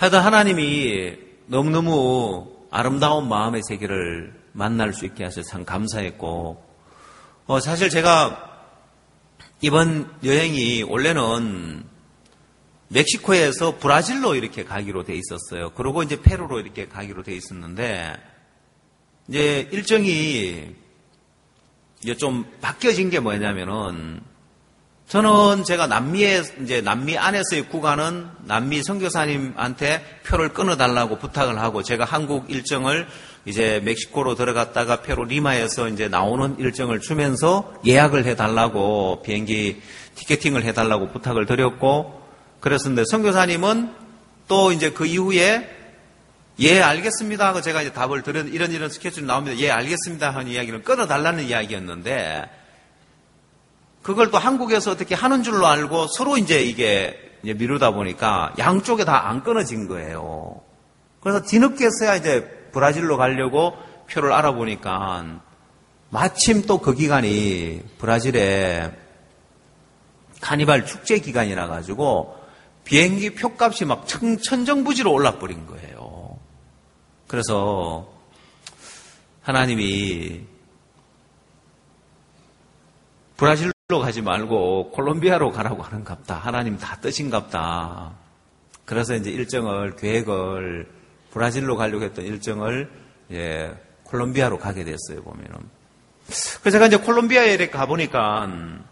하여튼 하나님이 너무너무 아름다운 마음의 세계를 만날 수 있게 하셔서 참 감사했고, 사실 제가 이번 여행이 원래는 멕시코에서 브라질로 이렇게 가기로 돼 있었어요. 그리고 이제 페루로 이렇게 가기로 돼 있었는데, 이제 일정이 이제 좀 바뀌어진 게 뭐냐면은, 저는 제가 남미 안에서의 구간은 남미 선교사님한테 표를 끊어달라고 부탁을 하고, 제가 한국 일정을 이제 멕시코로 들어갔다가 페루 리마에서 이제 나오는 일정을 주면서 예약을 해달라고, 비행기 티켓팅을 해달라고 부탁을 드렸고, 그랬었는데 선교사님은 또 이제 그 이후에 예 알겠습니다 하고 제가 이제 답을 드렸, 이런 스케줄이 나옵니다. 예 알겠습니다 하는 이야기는 끊어달라는 이야기였는데, 그걸 또 한국에서 어떻게 하는 줄로 알고 서로 이제 이게 미루다 보니까 양쪽에 다 안 끊어진 거예요. 그래서 뒤늦게서야 이제 브라질로 가려고 표를 알아보니까 마침 또 그 기간이 브라질의 카니발 축제 기간이라 가지고 비행기 표값이 막 천정부지로 올라버린 거예요. 그래서 하나님이 브라질로 가지 말고 콜롬비아로 가라고 하는갑다. 하나님 다 뜻인갑다. 그래서 이제 계획을 브라질로 가려고 했던 일정을 콜롬비아로 가게 됐어요, 보면은. 그래서 제가 이제 콜롬비아에 이렇게 가보니까,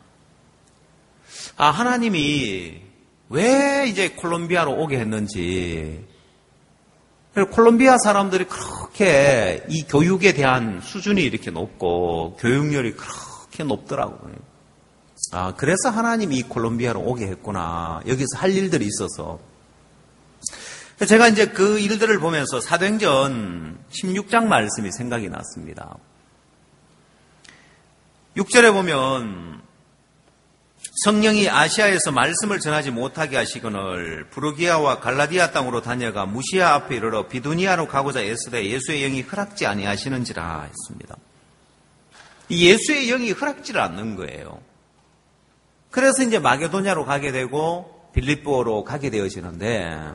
하나님이 왜 이제 콜롬비아로 오게 했는지, 콜롬비아 사람들이 그렇게 이 교육에 대한 수준이 이렇게 높고, 교육열이 그렇게 높더라고요. 그래서 하나님이 이 콜롬비아로 오게 했구나. 여기서 할 일들이 있어서. 제가 이제 그 일들을 보면서 사도행전 16장 말씀이 생각이 났습니다. 6절에 보면 성령이 아시아에서 말씀을 전하지 못하게 하시거늘 부르기아와 갈라디아 땅으로 다녀가 무시아 앞에 이르러 비두니아로 가고자 애쓰되 예수의 영이 허락지 아니하시는지라 했습니다. 이 예수의 영이 허락지를 않는 거예요. 그래서 이제 마게도냐로 가게 되고 빌립보로 가게 되어지는데,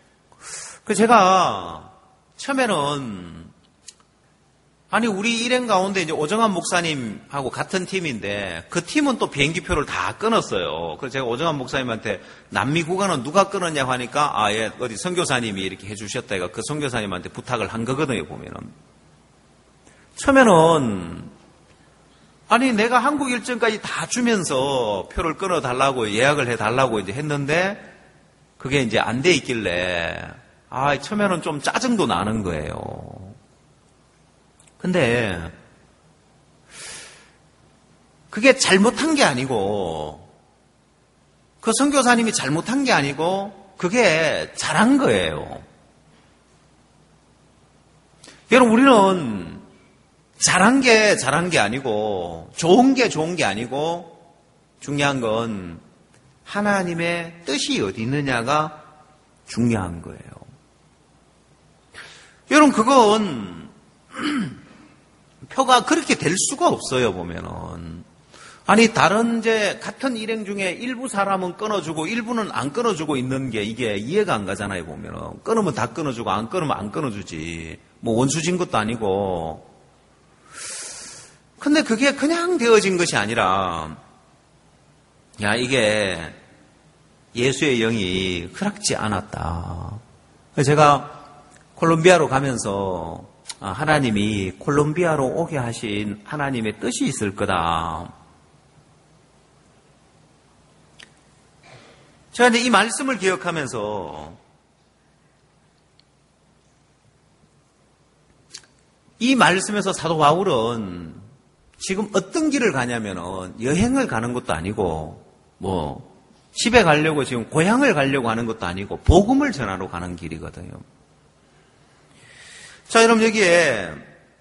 제가 처음에는 우리 일행 가운데 이제 오정환 목사님하고 같은 팀인데 그 팀은 또 비행기표를 다 끊었어요. 그래서 제가 오정환 목사님한테 남미 구간은 누가 끊었냐고 하니까 어디 선교사님이 이렇게 해주셨다. 그 선교사님한테 부탁을 한 거거든요, 보면은. 처음에는 내가 한국 일정까지 다 주면서 표를 끊어달라고 예약을 해달라고 이제 했는데 그게 이제 안 돼 있길래 처음에는 좀 짜증도 나는 거예요. 근데 그게 잘못한 게 아니고 그 선교사님이 잘못한 게 아니고 그게 잘한 거예요. 여러분, 우리는 잘한 게 아니고 좋은 게 아니고 중요한 건 하나님의 뜻이 어디 있느냐가 중요한 거예요. 여러분, 그건 표가 그렇게 될 수가 없어요, 보면은. 다른 같은 일행 중에 일부 사람은 끊어주고 일부는 안 끊어주고 있는 게 이게 이해가 안 가잖아요, 보면은. 끊으면 다 끊어주고 안 끊으면 안 끊어주지. 원수진 것도 아니고. 근데 그게 그냥 되어진 것이 아니라, 이게 예수의 영이 허락지 않았다. 제가 콜롬비아로 가면서 하나님이 콜롬비아로 오게 하신 하나님의 뜻이 있을 거다. 제가 이제 이 말씀을 기억하면서 이 말씀에서 사도 바울은 지금 어떤 길을 가냐면은 여행을 가는 것도 아니고 집에 가려고 지금 고향을 가려고 하는 것도 아니고 복음을 전하러 가는 길이거든요. 자, 여러분, 여기에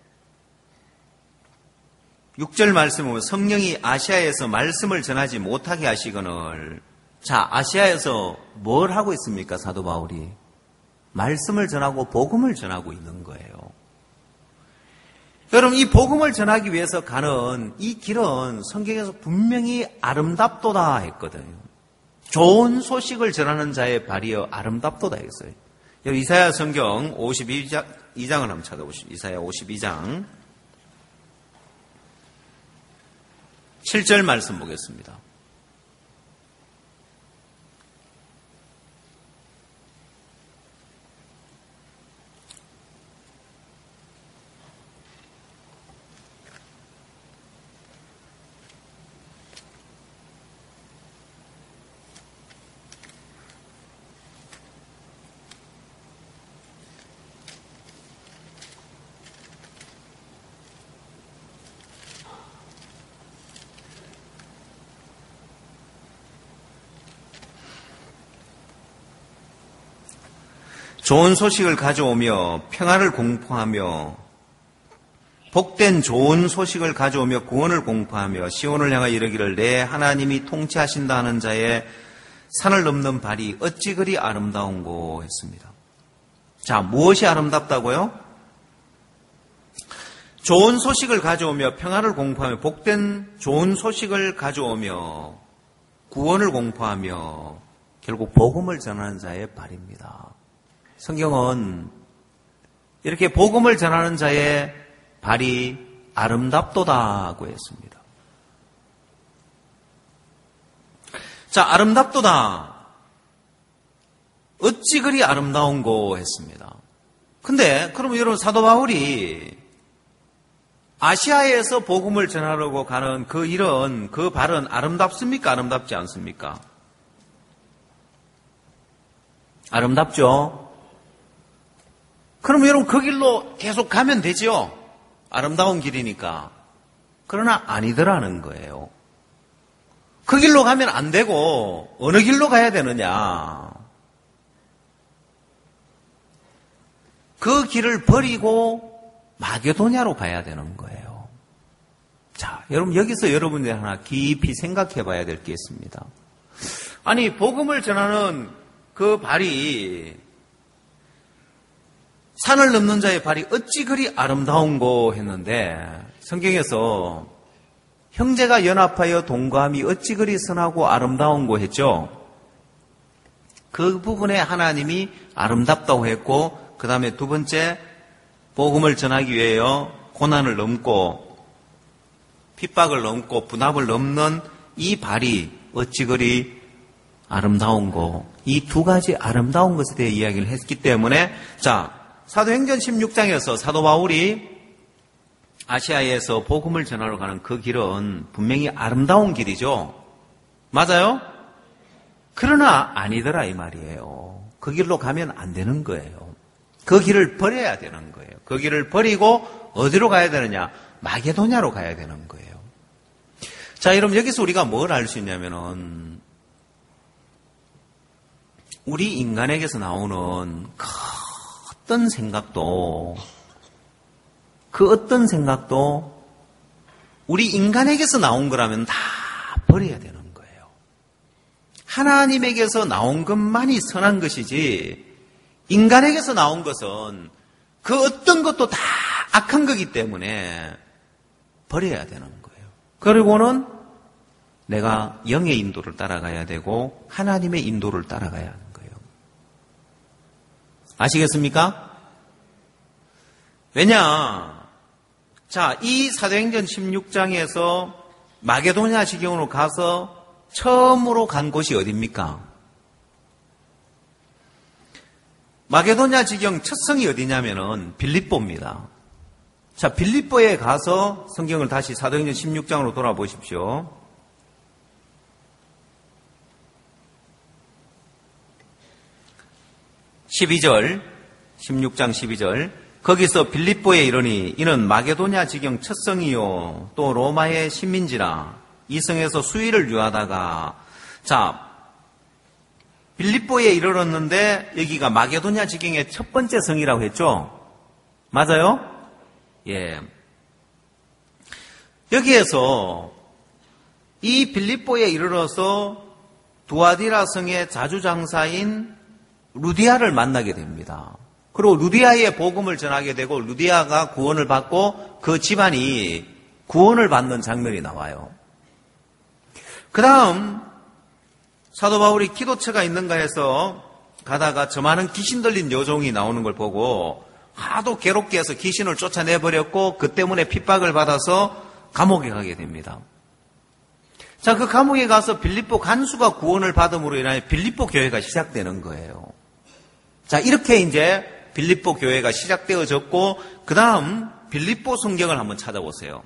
6절 말씀 보면 성령이 아시아에서 말씀을 전하지 못하게 하시거늘. 자, 아시아에서 뭘 하고 있습니까, 사도 바울이? 말씀을 전하고 복음을 전하고 있는 거예요. 여러분, 이 복음을 전하기 위해서 가는 이 길은 성경에서 분명히 아름답도다 했거든요. 좋은 소식을 전하는 자의 발이여 아름답도다 했어요. 이사야 성경 52장을 한번 찾아보시죠. 이사야 52장 7절 말씀 보겠습니다. 좋은 소식을 가져오며 평화를 공포하며 복된 좋은 소식을 가져오며 구원을 공포하며 시온을 향하여 이르기를 내 하나님이 통치하신다 하는 자의 산을 넘는 발이 어찌 그리 아름다운고 했습니다. 자, 무엇이 아름답다고요? 좋은 소식을 가져오며 평화를 공포하며 복된 좋은 소식을 가져오며 구원을 공포하며 결국 복음을 전하는 자의 발입니다. 성경은 이렇게 복음을 전하는 자의 발이 아름답도다고 했습니다. 자, 아름답도다. 어찌 그리 아름다운고 했습니다. 근데 그럼 여러분 사도 바울이 아시아에서 복음을 전하려고 가는 그 일은, 그 발은 아름답습니까? 아름답지 않습니까? 아름답죠? 그럼 여러분 그 길로 계속 가면 되죠? 아름다운 길이니까. 그러나 아니더라는 거예요. 그 길로 가면 안 되고 어느 길로 가야 되느냐? 그 길을 버리고 마게도냐로 가야 되는 거예요. 자, 여러분 여기서 여러분들이 하나 깊이 생각해 봐야 될 게 있습니다. 아니, 복음을 전하는 그 발이, 산을 넘는 자의 발이 어찌 그리 아름다운고 했는데 성경에서 형제가 연합하여 동거함이 어찌 그리 선하고 아름다운고 했죠. 그 부분에 하나님이 아름답다고 했고, 그 다음에 두 번째, 복음을 전하기 위하여 고난을 넘고 핍박을 넘고 분합을 넘는 이 발이 어찌 그리 아름다운고, 이 두 가지 아름다운 것에 대해 이야기를 했기 때문에, 자, 사도행전 16장에서 사도 바울이 아시아에서 복음을 전하러 가는 그 길은 분명히 아름다운 길이죠. 맞아요? 그러나 아니더라 이 말이에요. 그 길로 가면 안 되는 거예요. 그 길을 버려야 되는 거예요. 그 길을 버리고 어디로 가야 되느냐? 마게도냐로 가야 되는 거예요. 자, 여러분 여기서 우리가 뭘 알 수 있냐면은 우리 인간에게서 나오는 어떤 생각도, 그 어떤 생각도 우리 인간에게서 나온 거라면 다 버려야 되는 거예요. 하나님에게서 나온 것만이 선한 것이지 인간에게서 나온 것은 그 어떤 것도 다 악한 거기 때문에 버려야 되는 거예요. 그리고는 내가 영의 인도를 따라가야 되고 하나님의 인도를 따라가야 하는 거예요. 아시겠습니까? 왜냐? 자, 이 사도행전 16장에서 마게도냐 지경으로 가서 처음으로 간 곳이 어디입니까? 마게도냐 지경 첫 성이 어디냐면은 빌립보입니다. 자, 빌립보에 가서 성경을 다시 사도행전 16장으로 돌아보십시오. 12절, 16장 12절. 거기서 빌립보에 이르니 이는 마게도냐 지경 첫 성이요 또 로마의 신민지라. 이 성에서 수의를 유하다가, 자, 빌립보에 이르렀는데 여기가 마게도냐 지경의 첫 번째 성이라고 했죠? 맞아요? 예. 여기에서 이 빌립보에 이르러서 두아디라 성의 자주장사인 루디아를 만나게 됩니다. 그리고 루디아의 복음을 전하게 되고 루디아가 구원을 받고 그 집안이 구원을 받는 장면이 나와요. 그 다음 사도 바울이 기도처가 있는가 해서 가다가 저 많은 귀신 들린 여종이 나오는 걸 보고 하도 괴롭게 해서 귀신을 쫓아내버렸고 그 때문에 핍박을 받아서 감옥에 가게 됩니다. 자, 그 감옥에 가서 빌립보 간수가 구원을 받음으로 인하여 빌립보 교회가 시작되는 거예요. 자, 이렇게 이제 빌립보 교회가 시작되어졌고 그 다음 빌립보 성경을 한번 찾아보세요.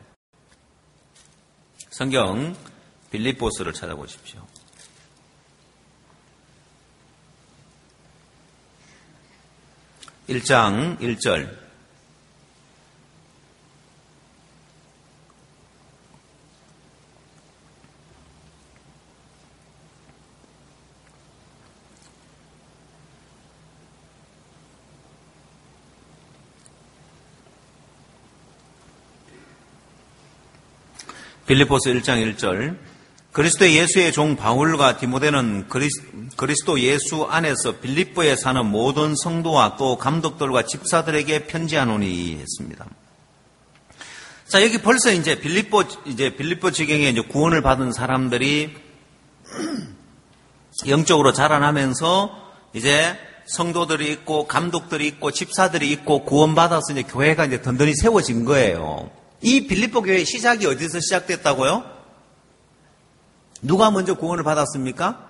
성경 빌립보서를 찾아보십시오. 1장 1절. 빌립보서 1장 1절. 그리스도 예수의 종 바울과 디모데는 그리스도 예수 안에서 빌립보에 사는 모든 성도와 또 감독들과 집사들에게 편지하노니 했습니다. 자, 여기 벌써 이제 빌립보 지경에 이제 구원을 받은 사람들이 영적으로 자라나면서 이제 성도들이 있고 감독들이 있고 집사들이 있고 구원받아서 이제 교회가 이제 든든히 세워진 거예요. 이 빌립보 교회의 시작이 어디서 시작됐다고요? 누가 먼저 구원을 받았습니까?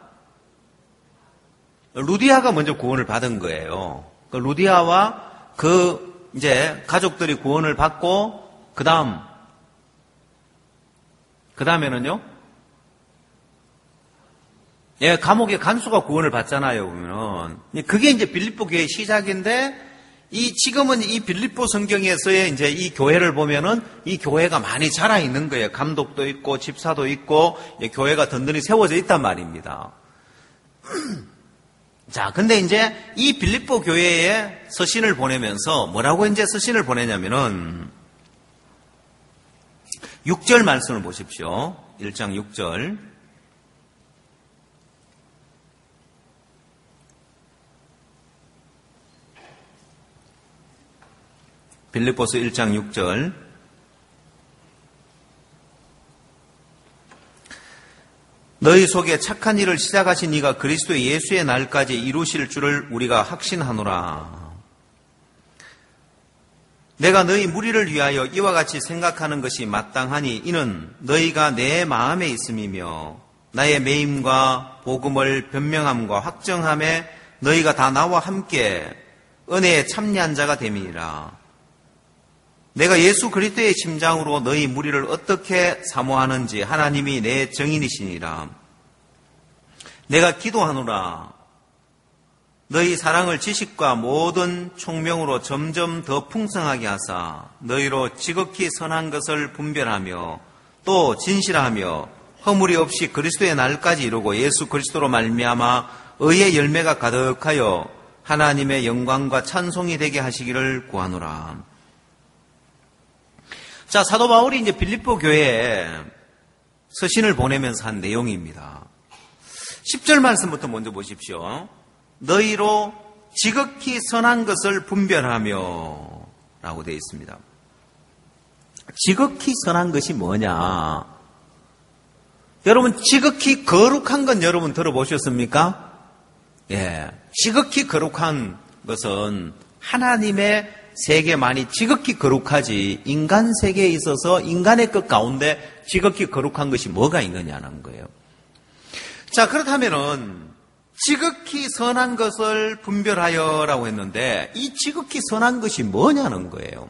루디아가 먼저 구원을 받은 거예요. 그 루디아와 그 이제 가족들이 구원을 받고 그 다음에는요? 예, 감옥의 간수가 구원을 받잖아요, 그러면. 그게 이제 빌립보 교회의 시작인데 지금은 이 빌립보 성경에서의 이제 이 교회를 보면은 이 교회가 많이 자라 있는 거예요. 감독도 있고 집사도 있고 교회가 든든히 세워져 있단 말입니다. 자, 근데 이제 이 빌립보 교회에 서신을 보내면서 뭐라고 이제 서신을 보내냐면은 6절 말씀을 보십시오. 1장 6절. 빌립보서 1장 6절. 너희 속에 착한 일을 시작하신 이가 그리스도 예수의 날까지 이루실 줄을 우리가 확신하노라. 내가 너희 무리를 위하여 이와 같이 생각하는 것이 마땅하니 이는 너희가 내 마음에 있음이며 나의 매임과 복음을 변명함과 확정함에 너희가 다 나와 함께 은혜에 참여한 자가 됨이니라. 내가 예수 그리스도의 심장으로 너희 무리를 어떻게 사모하는지 하나님이 내 증인이시니라. 내가 기도하노라. 너희 사랑을 지식과 모든 총명으로 점점 더 풍성하게 하사 너희로 지극히 선한 것을 분별하며 또 진실하며 허물이 없이 그리스도의 날까지 이루고 예수 그리스도로 말미암아 의의 열매가 가득하여 하나님의 영광과 찬송이 되게 하시기를 구하노라. 자, 사도 바울이 이제 빌립보 교회에 서신을 보내면서 한 내용입니다. 10절 말씀부터 먼저 보십시오. 너희로 지극히 선한 것을 분별하며 라고 되어 있습니다. 지극히 선한 것이 뭐냐? 여러분, 지극히 거룩한 건 여러분 들어보셨습니까? 예, 지극히 거룩한 것은 하나님의 세계만이 지극히 거룩하지 인간 세계에 있어서 인간의 것 가운데 지극히 거룩한 것이 뭐가 있느냐는 거예요. 자, 그렇다면은 지극히 선한 것을 분별하여라고 했는데 이 지극히 선한 것이 뭐냐는 거예요.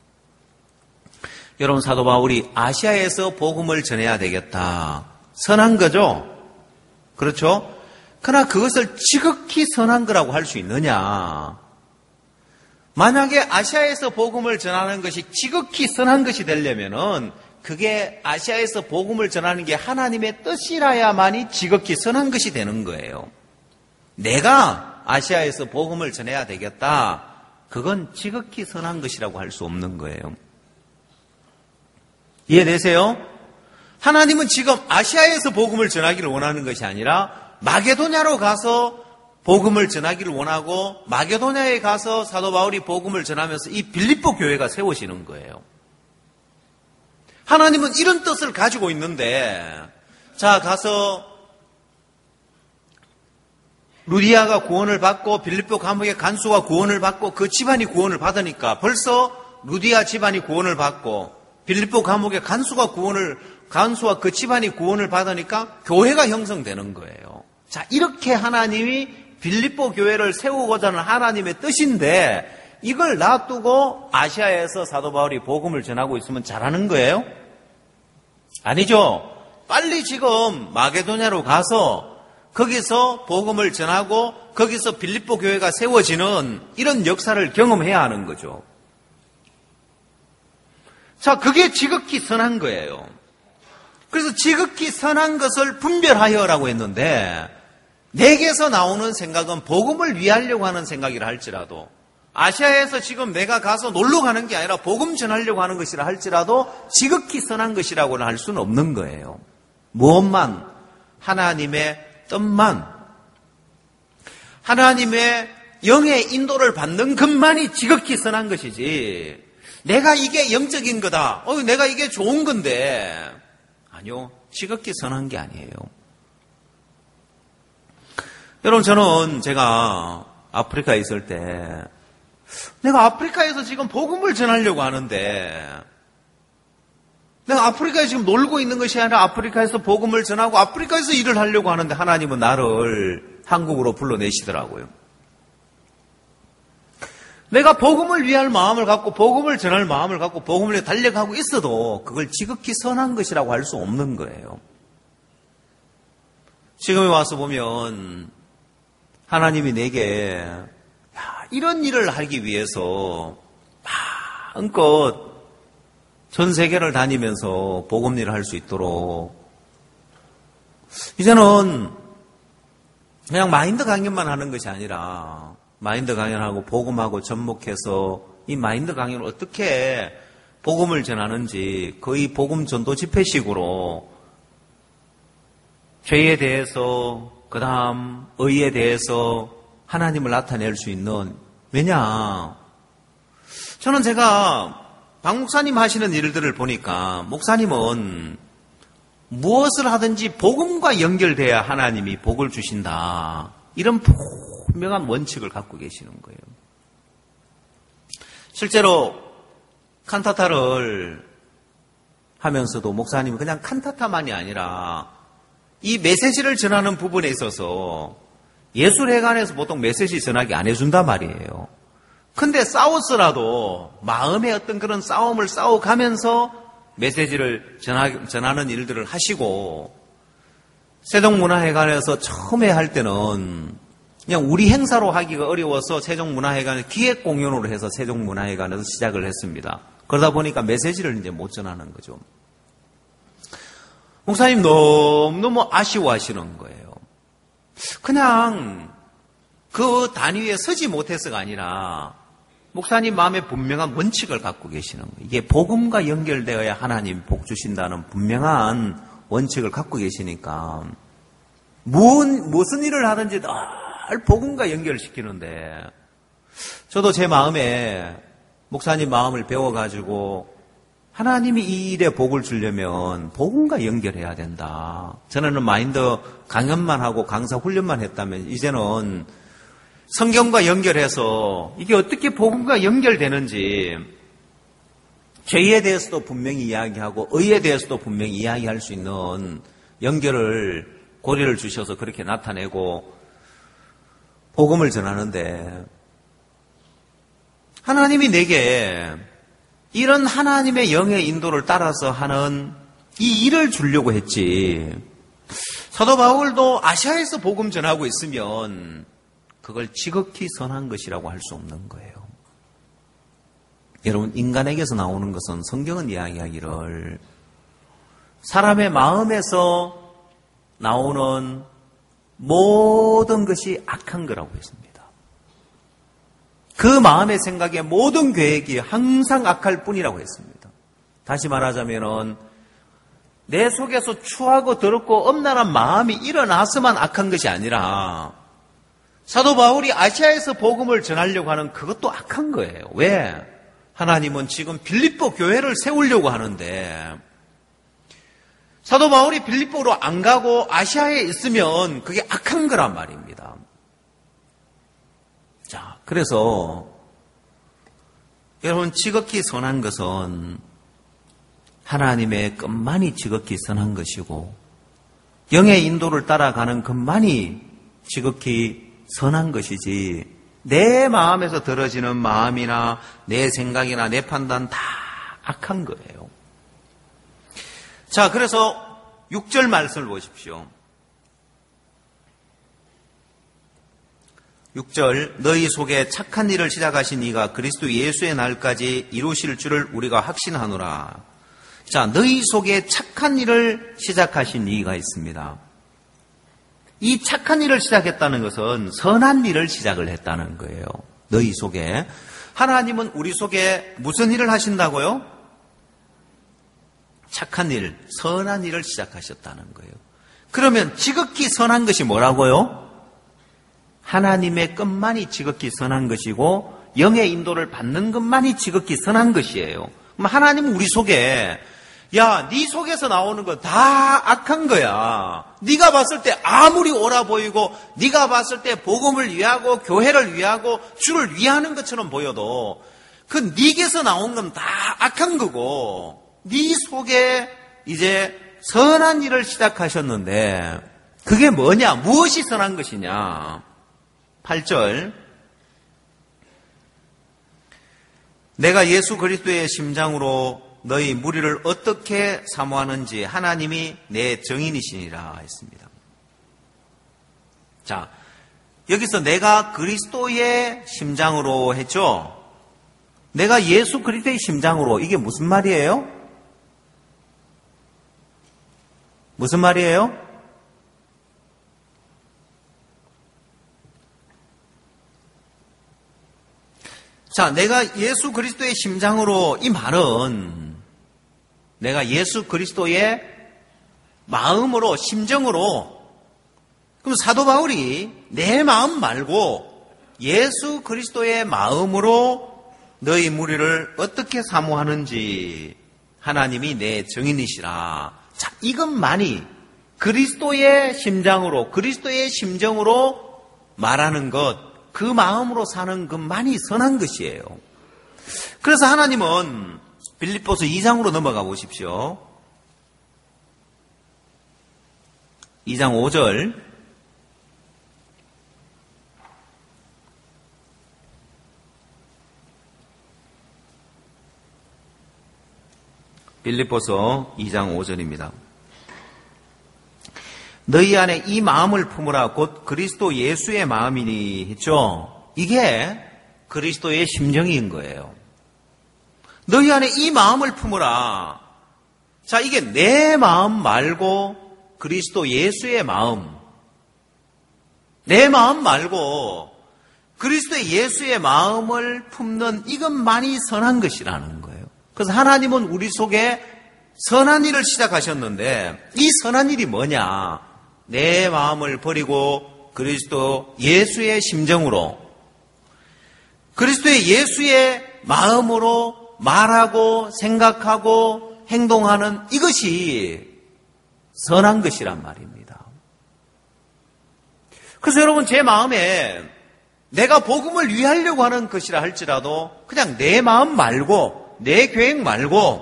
여러분, 사도 바울이 아시아에서 복음을 전해야 되겠다. 선한 거죠? 그렇죠? 그러나 그것을 지극히 선한 거라고 할 수 있느냐? 만약에 아시아에서 복음을 전하는 것이 지극히 선한 것이 되려면은 그게 아시아에서 복음을 전하는 게 하나님의 뜻이라야만이 지극히 선한 것이 되는 거예요. 내가 아시아에서 복음을 전해야 되겠다. 그건 지극히 선한 것이라고 할 수 없는 거예요. 이해되세요? 하나님은 지금 아시아에서 복음을 전하기를 원하는 것이 아니라 마게도냐로 가서 복음을 전하기를 원하고 마게도냐에 가서 사도 바울이 복음을 전하면서 이 빌립보 교회가 세워지는 거예요. 하나님은 이런 뜻을 가지고 있는데 자, 가서 루디아가 구원을 받고 빌립보 감옥의 간수가 구원을 받고 그 집안이 구원을 받으니까 벌써 루디아 집안이 구원을 받고 빌립보 감옥의 간수와 그 집안이 구원을 받으니까 교회가 형성되는 거예요. 자, 이렇게 하나님이 빌립보 교회를 세우고자 하는 하나님의 뜻인데 이걸 놔두고 아시아에서 사도 바울이 복음을 전하고 있으면 잘하는 거예요? 아니죠. 빨리 지금 마게도냐로 가서 거기서 복음을 전하고 거기서 빌립보 교회가 세워지는 이런 역사를 경험해야 하는 거죠. 자, 그게 지극히 선한 거예요. 그래서 지극히 선한 것을 분별하여라고 했는데 내게서 나오는 생각은 복음을 위하려고 하는 생각이라 할지라도 아시아에서 지금 내가 가서 놀러 가는 게 아니라 복음 전하려고 하는 것이라 할지라도 지극히 선한 것이라고는 할 수는 없는 거예요. 무엇만? 하나님의 뜻만, 하나님의 영의 인도를 받는 것만이 지극히 선한 것이지 내가 이게 영적인 거다, 내가 이게 좋은 건데, 아니요, 지극히 선한 게 아니에요. 여러분, 저는 제가 아프리카에 있을 때 내가 아프리카에서 지금 복음을 전하려고 하는데 내가 아프리카에 지금 놀고 있는 것이 아니라 아프리카에서 복음을 전하고 아프리카에서 일을 하려고 하는데 하나님은 나를 한국으로 불러내시더라고요. 내가 복음을 위할 마음을 갖고 복음을 전할 마음을 갖고 복음을 위해 달려가고 있어도 그걸 지극히 선한 것이라고 할 수 없는 거예요. 지금에 와서 보면 하나님이 내게 이런 일을 하기 위해서 마음껏 전 세계를 다니면서 복음 일을 할 수 있도록 이제는 그냥 마인드 강연만 하는 것이 아니라 마인드 강연하고 복음하고 접목해서 이 마인드 강연을 어떻게 복음을 전하는지 거의 복음 전도 집회식으로 죄에 대해서 그다음 의에 대해서 하나님을 나타낼 수 있는, 왜냐, 저는 제가 박 목사님 하시는 일들을 보니까 목사님은 무엇을 하든지 복음과 연결돼야 하나님이 복을 주신다, 이런 분명한 원칙을 갖고 계시는 거예요. 실제로 칸타타를 하면서도 목사님은 그냥 칸타타만이 아니라 이 메시지를 전하는 부분에 있어서 예술회관에서 보통 메시지 전하기 안 해준단 말이에요. 근데 싸웠더라도 마음의 어떤 그런 싸움을 싸워가면서 메시지를 전하는 일들을 하시고, 세종문화회관에서 처음에 할 때는 그냥 우리 행사로 하기가 어려워서 세종문화회관을 기획공연으로 해서 세종문화회관에서 시작을 했습니다. 그러다 보니까 메시지를 이제 못 전하는 거죠. 목사님 너무너무 아쉬워하시는 거예요. 그냥 그 단위에 서지 못해서가 아니라 목사님 마음에 분명한 원칙을 갖고 계시는 거예요. 이게 복음과 연결되어야 하나님 복 주신다는 분명한 원칙을 갖고 계시니까 무슨 일을 하든지 늘 복음과 연결시키는데, 저도 제 마음에 목사님 마음을 배워가지고 하나님이 이 일에 복을 주려면 복음과 연결해야 된다. 전에는 마인드 강연만 하고 강사 훈련만 했다면 이제는 성경과 연결해서 이게 어떻게 복음과 연결되는지 죄에 대해서도 분명히 이야기하고 의에 대해서도 분명히 이야기할 수 있는 연결을, 고리를 주셔서 그렇게 나타내고 복음을 전하는데, 하나님이 내게 이런 하나님의 영의 인도를 따라서 하는 이 일을 주려고 했지, 사도 바울도 아시아에서 복음 전하고 있으면 그걸 지극히 선한 것이라고 할 수 없는 거예요. 여러분, 인간에게서 나오는 것은 성경은 이야기하기를 사람의 마음에서 나오는 모든 것이 악한 거라고 했습니다. 그 마음의 생각의 모든 계획이 항상 악할 뿐이라고 했습니다. 다시 말하자면은 내 속에서 추하고 더럽고 엄란한 마음이 일어나서만 악한 것이 아니라 사도 바울이 아시아에서 복음을 전하려고 하는 그것도 악한 거예요. 왜? 하나님은 지금 빌립보 교회를 세우려고 하는데 사도 바울이 빌립보로 안 가고 아시아에 있으면 그게 악한 거란 말입니다. 자, 그래서 여러분, 지극히 선한 것은 하나님의 것만이 지극히 선한 것이고 영의 인도를 따라가는 것만이 지극히 선한 것이지 내 마음에서 들어지는 마음이나 내 생각이나 내 판단 다 악한 거예요. 자, 그래서 6절 말씀을 보십시오. 6절, 너희 속에 착한 일을 시작하신 이가 그리스도 예수의 날까지 이루실 줄을 우리가 확신하노라. 자, 너희 속에 착한 일을 시작하신 이가 있습니다. 이 착한 일을 시작했다는 것은 선한 일을 시작을 했다는 거예요. 너희 속에. 하나님은 우리 속에 무슨 일을 하신다고요? 착한 일, 선한 일을 시작하셨다는 거예요. 그러면 지극히 선한 것이 뭐라고요? 하나님의 것만이 지극히 선한 것이고 영의 인도를 받는 것만이 지극히 선한 것이에요. 그럼 하나님은 우리 속에 야, 네 속에서 나오는 거 다 악한 거야. 네가 봤을 때 아무리 옳아 보이고 네가 봤을 때 복음을 위하고 교회를 위하고 주를 위하는 것처럼 보여도 그 네게서 나온 건 다 악한 거고 네 속에 이제 선한 일을 시작하셨는데 그게 뭐냐? 무엇이 선한 것이냐? 8절, 내가 예수 그리스도의 심장으로 너희 무리를 어떻게 사모하는지 하나님이 내 정인이시니라 했습니다. 자, 여기서 내가 그리스도의 심장으로 했죠? 내가 예수 그리스도의 심장으로, 이게 무슨 말이에요? 무슨 말이에요? 자, 내가 예수 그리스도의 심장으로, 이 말은 내가 예수 그리스도의 마음으로, 심정으로, 그럼 사도 바울이 내 마음 말고 예수 그리스도의 마음으로 너희 무리를 어떻게 사모하는지 하나님이 내 정인이시라. 자, 이것만이 그리스도의 심장으로, 그리스도의 심정으로 말하는 것, 그 마음으로 사는 것만이 선한 것이에요. 그래서 하나님은 빌립보서 2장으로 넘어가 보십시오. 2장 5절. 빌립보서 2장 5절입니다. 너희 안에 이 마음을 품으라 곧 그리스도 예수의 마음이니 했죠. 이게 그리스도의 심정인 거예요. 너희 안에 이 마음을 품으라. 자, 이게 내 마음 말고 그리스도 예수의 마음. 내 마음 말고 그리스도의 예수의 마음을 품는 이것만이 선한 것이라는 거예요. 그래서 하나님은 우리 속에 선한 일을 시작하셨는데 이 선한 일이 뭐냐? 내 마음을 버리고 그리스도 예수의 심정으로 그리스도의 예수의 마음으로 말하고 생각하고 행동하는 이것이 선한 것이란 말입니다. 그래서 여러분 제 마음에 내가 복음을 위하려고 하는 것이라 할지라도 그냥 내 마음 말고 내 계획 말고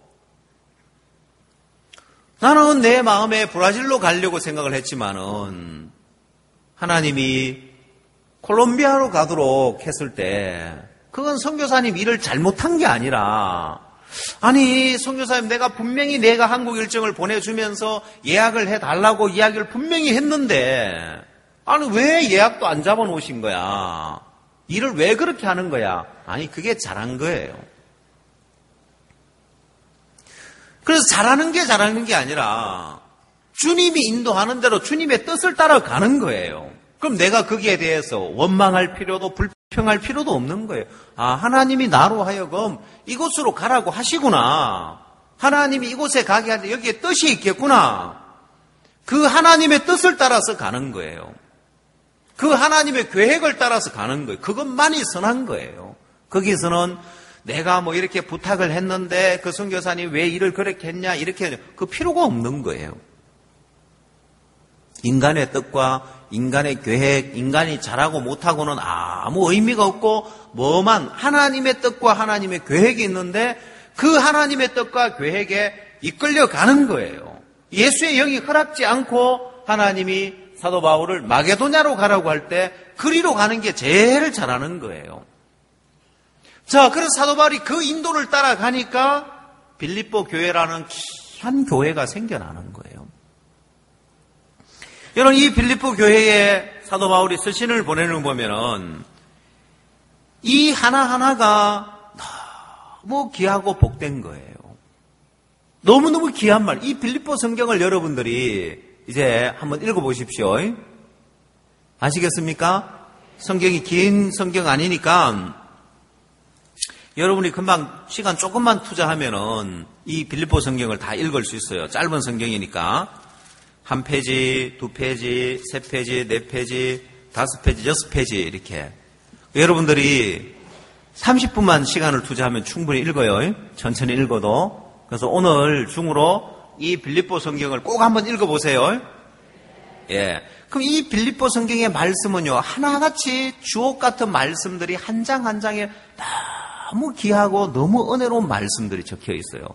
나는 내 마음에 브라질로 가려고 생각을 했지만은 하나님이 콜롬비아로 가도록 했을 때 그건 선교사님 일을 잘못한 게 아니라 아니 선교사님 내가 분명히 내가 한국 일정을 보내주면서 예약을 해달라고 이야기를 분명히 했는데 아니 왜 예약도 안 잡아놓으신 거야? 일을 왜 그렇게 하는 거야? 아니 그게 잘한 거예요. 그래서 잘하는 게 아니라 주님이 인도하는 대로 주님의 뜻을 따라가는 거예요. 그럼 내가 거기에 대해서 원망할 필요도 불평할 필요도 없는 거예요. 아, 하나님이 나로 하여금 이곳으로 가라고 하시구나. 하나님이 이곳에 가게 할 때 여기에 뜻이 있겠구나. 그 하나님의 뜻을 따라서 가는 거예요. 그 하나님의 계획을 따라서 가는 거예요. 그것만이 선한 거예요. 거기서는 내가 뭐 이렇게 부탁을 했는데 그 선교사님 왜 일을 그렇게 했냐 이렇게 그 필요가 없는 거예요. 인간의 뜻과 인간의 계획, 인간이 잘하고 못하고는 아무 의미가 없고 뭐만 하나님의 뜻과 하나님의 계획이 있는데 그 하나님의 뜻과 계획에 이끌려가는 거예요. 예수의 영이 허락지 않고 하나님이 사도 바울을 마게도냐로 가라고 할 때 그리로 가는 게 제일 잘하는 거예요. 자, 그래서 사도 바울이 그 인도를 따라가니까 빌립보 교회라는 귀한 교회가 생겨나는 거예요. 여러분, 이 빌립보 교회에 사도 바울이 서신을 보내는 거 보면은 이 하나하나가 너무 귀하고 복된 거예요. 너무너무 귀한 말. 이 빌립보 성경을 여러분들이 이제 한번 읽어보십시오. 아시겠습니까? 성경이 긴 성경 아니니까 여러분이 금방 시간 조금만 투자하면은 이 빌립보 성경을 다 읽을 수 있어요. 짧은 성경이니까. 한 페이지, 두 페이지, 세 페이지, 네 페이지, 다섯 페이지, 여섯 페이지 이렇게. 여러분들이 30분만 시간을 투자하면 충분히 읽어요. 천천히 읽어도. 그래서 오늘 중으로 이 빌립보 성경을 꼭 한번 읽어보세요. 예. 그럼 이 빌립보 성경의 말씀은요, 하나같이 주옥 같은 말씀들이 한 장 한 장에 너무 귀하고 너무 은혜로운 말씀들이 적혀 있어요.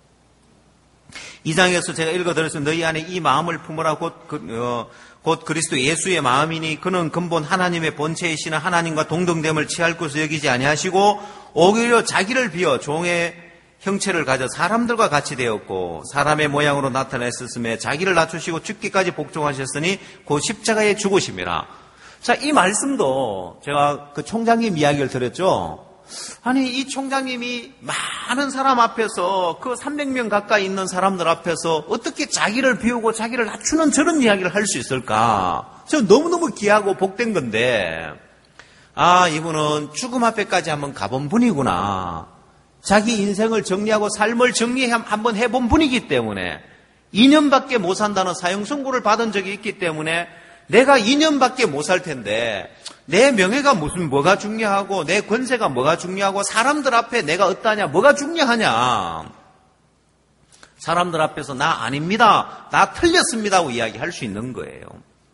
이 장에서 제가 읽어드렸습니다. 너희 안에 이 마음을 품으라 곧 그리스도 예수의 마음이니 그는 근본 하나님의 본체이시나 하나님과 동등됨을 취할 것을 여기지 아니하시고 오히려 자기를 비워 종의 형체를 가져 사람들과 같이 되었고 사람의 모양으로 나타냈었음에 자기를 낮추시고 죽기까지 복종하셨으니 곧 십자가에 죽으심이라. 자, 이 말씀도 제가 그 총장님 이야기를 드렸죠. 아니, 이 총장님이 많은 사람 앞에서 그 300명 가까이 있는 사람들 앞에서 어떻게 자기를 비우고 자기를 낮추는 저런 이야기를 할 수 있을까? 저 너무너무 귀하고 복된 건데, 아, 이분은 죽음 앞에까지 한번 가본 분이구나. 자기 인생을 정리하고 삶을 한번 해본 분이기 때문에 2년밖에 못 산다는 사형 선고를 받은 적이 있기 때문에 내가 2년밖에 못 살 텐데 내 명예가 뭐가 중요하고 내 권세가 뭐가 중요하고 사람들 앞에 내가 어떠하냐 뭐가 중요하냐. 사람들 앞에서 나 아닙니다. 나 틀렸습니다 하고 이야기할 수 있는 거예요.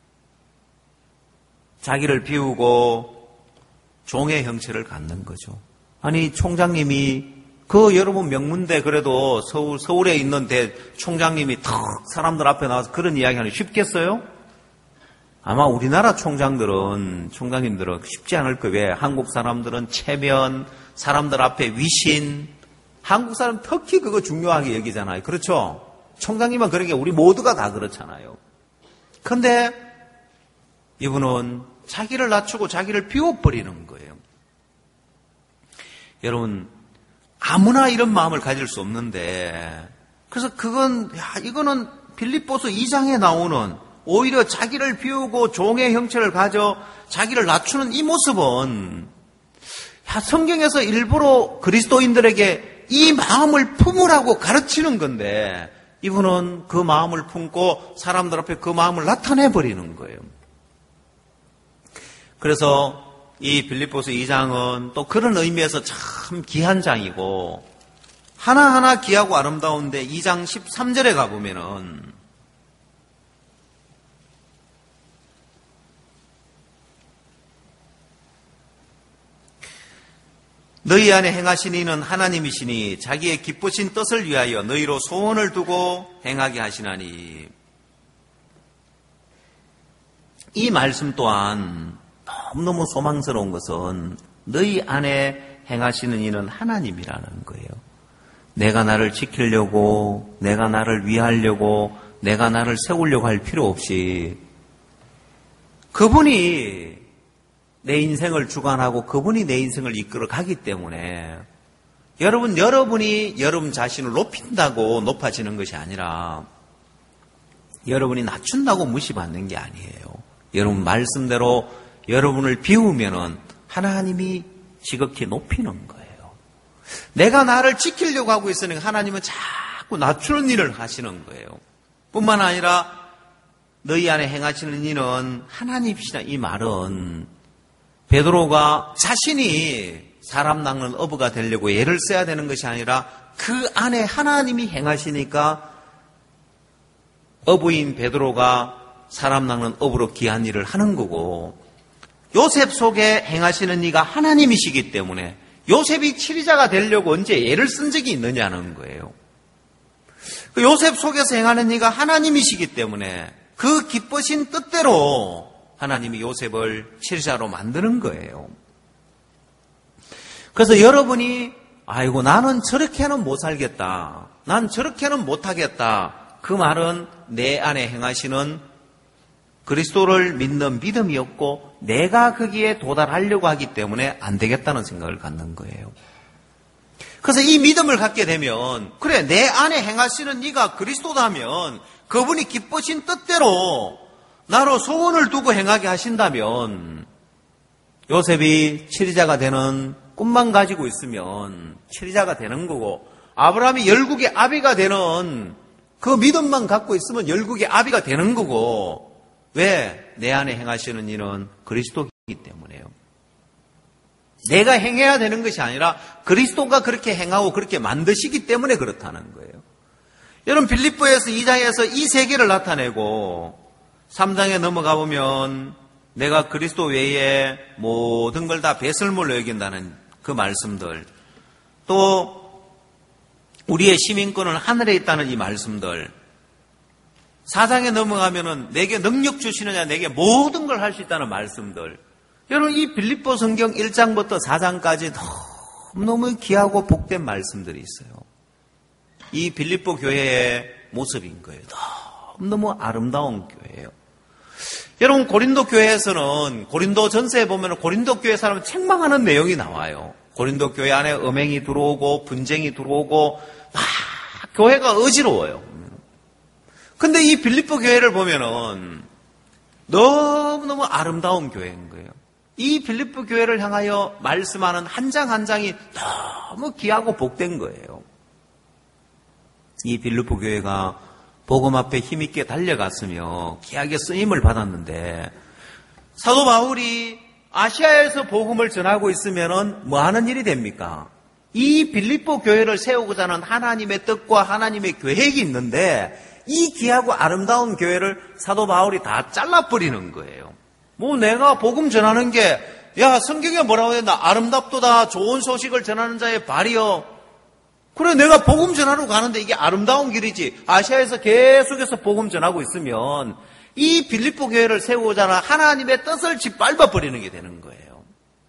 자기를 비우고 종의 형체를 갖는 거죠. 아니, 총장님이 그 여러분 명문대 그래도 서울에 있는 대 총장님이 턱 사람들 앞에 나와서 그런 이야기하는 쉽겠어요? 아마 우리나라 총장님들은 쉽지 않을 거예요. 왜? 한국 사람들은 체면, 사람들 앞에 위신, 한국 사람 특히 그거 중요하게 여기잖아요. 그렇죠? 총장님은 그런 게 우리 모두가 다 그렇잖아요. 그런데 이분은 자기를 낮추고 자기를 비워버리는 거예요. 여러분, 아무나 이런 마음을 가질 수 없는데, 그래서 이거는 빌립보서 2장에 나오는 오히려 자기를 비우고 종의 형체를 가져 자기를 낮추는 이 모습은 성경에서 일부러 그리스도인들에게 이 마음을 품으라고 가르치는 건데 이분은 그 마음을 품고 사람들 앞에 그 마음을 나타내버리는 거예요. 그래서 이 빌립보서 2장은 또 그런 의미에서 참 귀한 장이고 하나하나 귀하고 아름다운데 2장 13절에 가보면은 너희 안에 행하신 이는 하나님이시니 자기의 기쁘신 뜻을 위하여 너희로 소원을 두고 행하게 하시나니. 이 말씀 또한 너무너무 소망스러운 것은 너희 안에 행하시는 이는 하나님이라는 거예요. 내가 나를 지키려고, 내가 나를 위하려고, 내가 나를 세우려고 할 필요 없이 그분이 내 인생을 주관하고 그분이 내 인생을 이끌어 가기 때문에 여러분이 여러분 자신을 높인다고 높아지는 것이 아니라 여러분이 낮춘다고 무시받는 게 아니에요. 여러분 말씀대로 여러분을 비우면은 하나님이 지극히 높이는 거예요. 내가 나를 지키려고 하고 있으니까 하나님은 자꾸 낮추는 일을 하시는 거예요. 뿐만 아니라 너희 안에 행하시는 이는 하나님이시다. 이 말은 베드로가 자신이 사람 낚는 어부가 되려고 애를 써야 되는 것이 아니라 그 안에 하나님이 행하시니까 어부인 베드로가 사람 낚는 업으로 귀한 일을 하는 거고, 요셉 속에 행하시는 이가 하나님이시기 때문에 요셉이 치리자가 되려고 언제 애를 쓴 적이 있느냐는 거예요. 그 요셉 속에서 행하는 이가 하나님이시기 때문에 그 기쁘신 뜻대로 하나님이 요셉을 치리자로 만드는 거예요. 그래서 여러분이 아이고 나는 저렇게는 못 살겠다, 난 저렇게는 못하겠다, 그 말은 내 안에 행하시는 그리스도를 믿는 믿음이었고 내가 거기에 도달하려고 하기 때문에 안 되겠다는 생각을 갖는 거예요. 그래서 이 믿음을 갖게 되면, 그래 내 안에 행하시는 이가 그리스도다면 그분이 기쁘신 뜻대로 나로 소원을 두고 행하게 하신다면, 요셉이 치리자가 되는 꿈만 가지고 있으면 치리자가 되는 거고, 아브라함이 열국의 아비가 되는 그 믿음만 갖고 있으면 열국의 아비가 되는 거고, 왜? 내 안에 행하시는 이는 그리스도이기 때문에요. 내가 행해야 되는 것이 아니라 그리스도가 그렇게 행하고 그렇게 만드시기 때문에 그렇다는 거예요. 여러분, 빌립보에서 2장에서 이 세계를 나타내고 3장에 넘어가 보면 내가 그리스도 외에 모든 걸 다 배설물로 여긴다는 그 말씀들, 또 우리의 시민권은 하늘에 있다는 이 말씀들, 4장에 넘어가면은 내게 능력 주시느냐, 내게 모든 걸 할 수 있다는 말씀들. 여러분, 이 빌립보 성경 1장부터 4장까지 너무너무 귀하고 복된 말씀들이 있어요. 이 빌립보 교회의 모습인 거예요. 너무너무 아름다운 교회예요. 여러분, 고린도 교회에서는, 고린도 전서에 보면 고린도 교회 사람은 책망하는 내용이 나와요. 고린도 교회 안에 음행이 들어오고 분쟁이 들어오고 막 교회가 어지러워요. 근데 이 빌립보 교회를 보면은 너무너무 아름다운 교회인 거예요. 이 빌립보 교회를 향하여 말씀하는 한 장 한 장이 너무 귀하고 복된 거예요. 이 빌립보 교회가 복음 앞에 힘있게 달려갔으며 귀하게 쓰임을 받았는데, 사도 바울이 아시아에서 복음을 전하고 있으면은 뭐 하는 일이 됩니까? 이 빌립보 교회를 세우고자 하는 하나님의 뜻과 하나님의 계획이 있는데, 이 귀하고 아름다운 교회를 사도 바울이 다 잘라버리는 거예요. 뭐 내가 복음 전하는 게, 야 성경에 뭐라고 했나, 아름답도다 좋은 소식을 전하는 자의 발이요. 그래 내가 복음 전하러 가는데 이게 아름다운 길이지. 아시아에서 계속해서 복음 전하고 있으면 이 빌립보 교회를 세우고자 하는 하나님의 뜻을 짓밟아버리는 게 되는 거예요.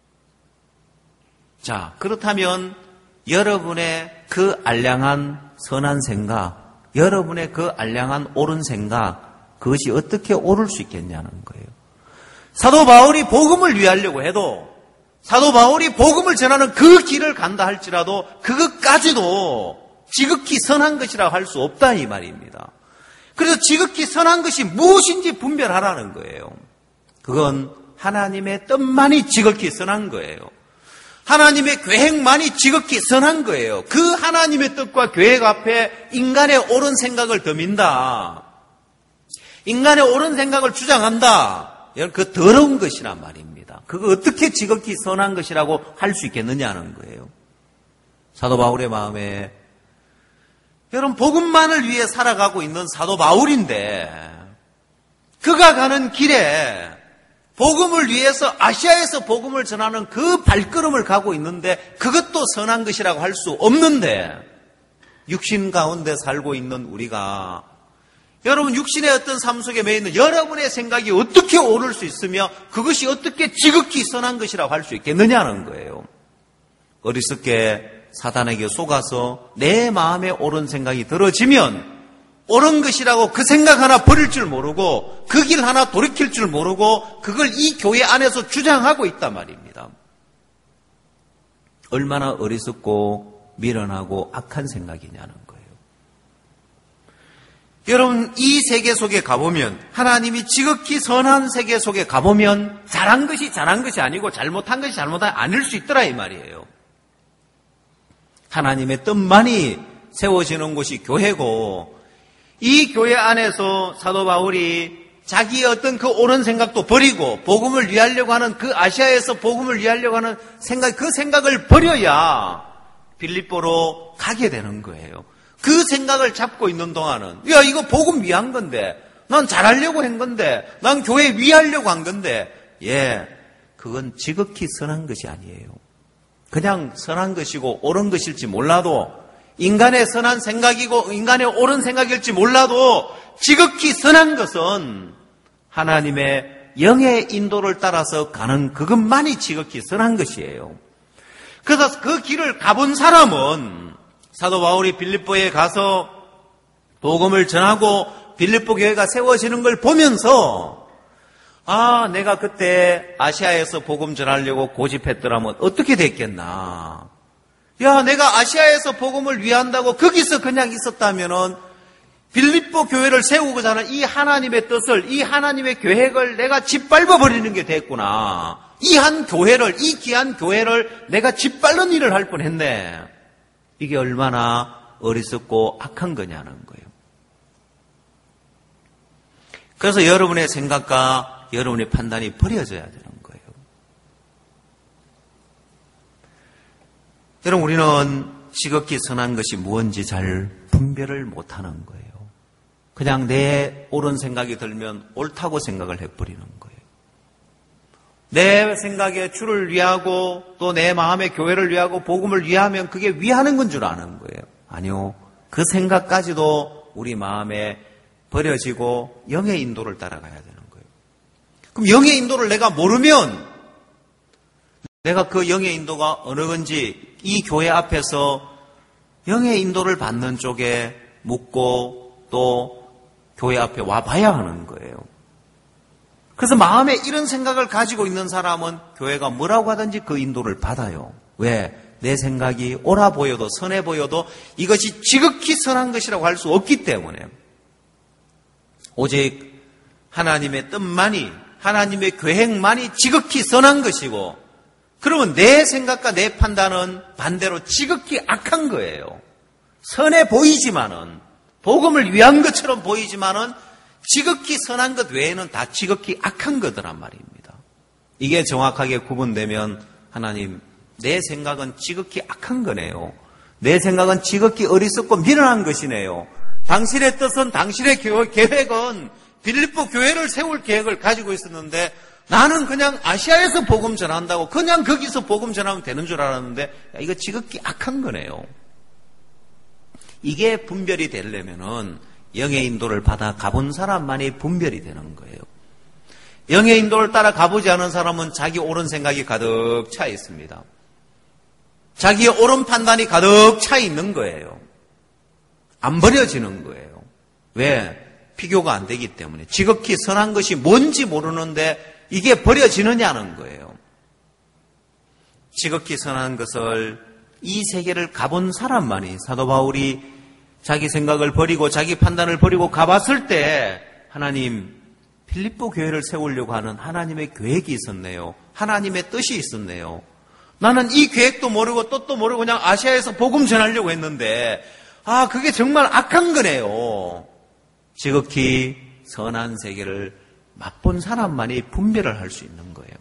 자, 그렇다면 여러분의 그 알량한 선한 생각, 여러분의 그 알량한 옳은 생각, 그것이 어떻게 옳을 수 있겠냐는 거예요. 사도 바울이 복음을 위하려고 해도, 사도 바울이 복음을 전하는 그 길을 간다 할지라도 그것까지도 지극히 선한 것이라고 할 수 없다 이 말입니다. 그래서 지극히 선한 것이 무엇인지 분별하라는 거예요. 그건 하나님의 뜻만이 지극히 선한 거예요. 하나님의 계획만이 지극히 선한 거예요. 그 하나님의 뜻과 계획 앞에 인간의 옳은 생각을 더민다, 인간의 옳은 생각을 주장한다, 그 더러운 것이란 말입니다. 그거 어떻게 지극히 선한 것이라고 할 수 있겠느냐는 거예요. 사도 바울의 마음에, 여러분 복음만을 위해 살아가고 있는 사도 바울인데, 그가 가는 길에 복음을 위해서 아시아에서 복음을 전하는 그 발걸음을 가고 있는데 그것도 선한 것이라고 할 수 없는데, 육신 가운데 살고 있는 우리가, 여러분 육신의 어떤 삶 속에 매여 있는 여러분의 생각이 어떻게 옳을 수 있으며 그것이 어떻게 지극히 선한 것이라고 할 수 있겠느냐는 거예요. 어리석게 사단에게 속아서 내 마음에 옳은 생각이 들어지면 옳은 것이라고 그 생각 하나 버릴 줄 모르고 그 길 하나 돌이킬 줄 모르고 그걸 이 교회 안에서 주장하고 있단 말입니다. 얼마나 어리석고 미련하고 악한 생각이냐는 거예요. 여러분 이 세계 속에 가보면, 하나님이 지극히 선한 세계 속에 가보면 잘한 것이 잘한 것이 아니고 잘못한 것이 잘못한 것이 아닐 수 있더라 이 말이에요. 하나님의 뜻만이 세워지는 곳이 교회고, 이 교회 안에서 사도 바울이 자기의 어떤 그 옳은 생각도 버리고 복음을 위하려고 하는 그 아시아에서 복음을 위하려고 하는 생각, 그 생각을 버려야 빌립보로 가게 되는 거예요. 그 생각을 잡고 있는 동안은, 야 이거 복음 위한 건데 난 잘하려고 한 건데, 난 교회 위하려고 한 건데, 그건 지극히 선한 것이 아니에요. 그냥 선한 것이고 옳은 것일지 몰라도, 인간의 선한 생각이고 인간의 옳은 생각일지 몰라도 지극히 선한 것은 하나님의 영의 인도를 따라서 가는 그것만이 지극히 선한 것이에요. 그래서 그 길을 가본 사람은 사도 바울이 빌립보에 가서 복음을 전하고 빌립보 교회가 세워지는 걸 보면서 내가 그때 아시아에서 복음 전하려고 고집했더라면 어떻게 됐겠나. 내가 아시아에서 복음을 위한다고 거기서 그냥 있었다면은 빌립보 교회를 세우고자 하는 이 하나님의 뜻을, 이 하나님의 계획을 내가 짓밟아 버리는 게 됐구나. 이 한 교회를, 이 귀한 교회를 내가 짓밟는 일을 할 뻔했네. 이게 얼마나 어리석고 악한 거냐는 거예요. 그래서 여러분의 생각과 여러분의 판단이 버려져야 되는 거예요. 여러분, 우리는 지극히 선한 것이 무엇인지 잘 분별을 못하는 거예요. 그냥 내 옳은 생각이 들면 옳다고 생각을 해버리는 거예요. 내 생각에 주를 위하고 또 내 마음의 교회를 위하고 복음을 위하면 그게 위하는 건 줄 아는 거예요. 아니요. 그 생각까지도 우리 마음에 버려지고 영의 인도를 따라가야 되는 거예요. 그럼 영의 인도를 내가 모르면 내가 그 영의 인도가 어느 건지 이 교회 앞에서 영의 인도를 받는 쪽에 묻고 또 교회 앞에 와봐야 하는 거예요. 그래서 마음에 이런 생각을 가지고 있는 사람은 교회가 뭐라고 하든지 그 인도를 받아요. 왜? 내 생각이 옳아 보여도 선해 보여도 이것이 지극히 선한 것이라고 할 수 없기 때문에 오직 하나님의 뜻만이, 하나님의 계획만이 지극히 선한 것이고, 그러면 내 생각과 내 판단은 반대로 지극히 악한 거예요. 선해 보이지만은, 복음을 위한 것처럼 보이지만은 지극히 선한 것 외에는 다 지극히 악한 거더란 말입니다. 이게 정확하게 구분되면 하나님, 내 생각은 지극히 악한 거네요. 내 생각은 지극히 어리석고 미련한 것이네요. 당신의 뜻은, 당신의 계획은 빌립보 교회를 세울 계획을 가지고 있었는데 나는 그냥 아시아에서 복음 전한다고 그냥 거기서 복음 전하면 되는 줄 알았는데 이거 지극히 악한 거네요. 이게 분별이 되려면은 영의 인도를 받아 가본 사람만이 분별이 되는 거예요. 영의 인도를 따라 가보지 않은 사람은 자기 옳은 생각이 가득 차 있습니다. 자기의 옳은 판단이 가득 차 있는 거예요. 안 버려지는 거예요. 왜? 비교가 안 되기 때문에. 지극히 선한 것이 뭔지 모르는데 이게 버려지느냐는 거예요. 지극히 선한 것을 이 세계를 가본 사람만이, 사도 바울이 자기 생각을 버리고 자기 판단을 버리고 가봤을 때 하나님, 빌립보 교회를 세우려고 하는 하나님의 계획이 있었네요. 하나님의 뜻이 있었네요. 나는 이 계획도 모르고 뜻도 모르고 그냥 아시아에서 복음 전하려고 했는데 그게 정말 악한 거네요. 지극히 선한 세계를 맛본 사람만이 분별을 할 수 있는 거예요.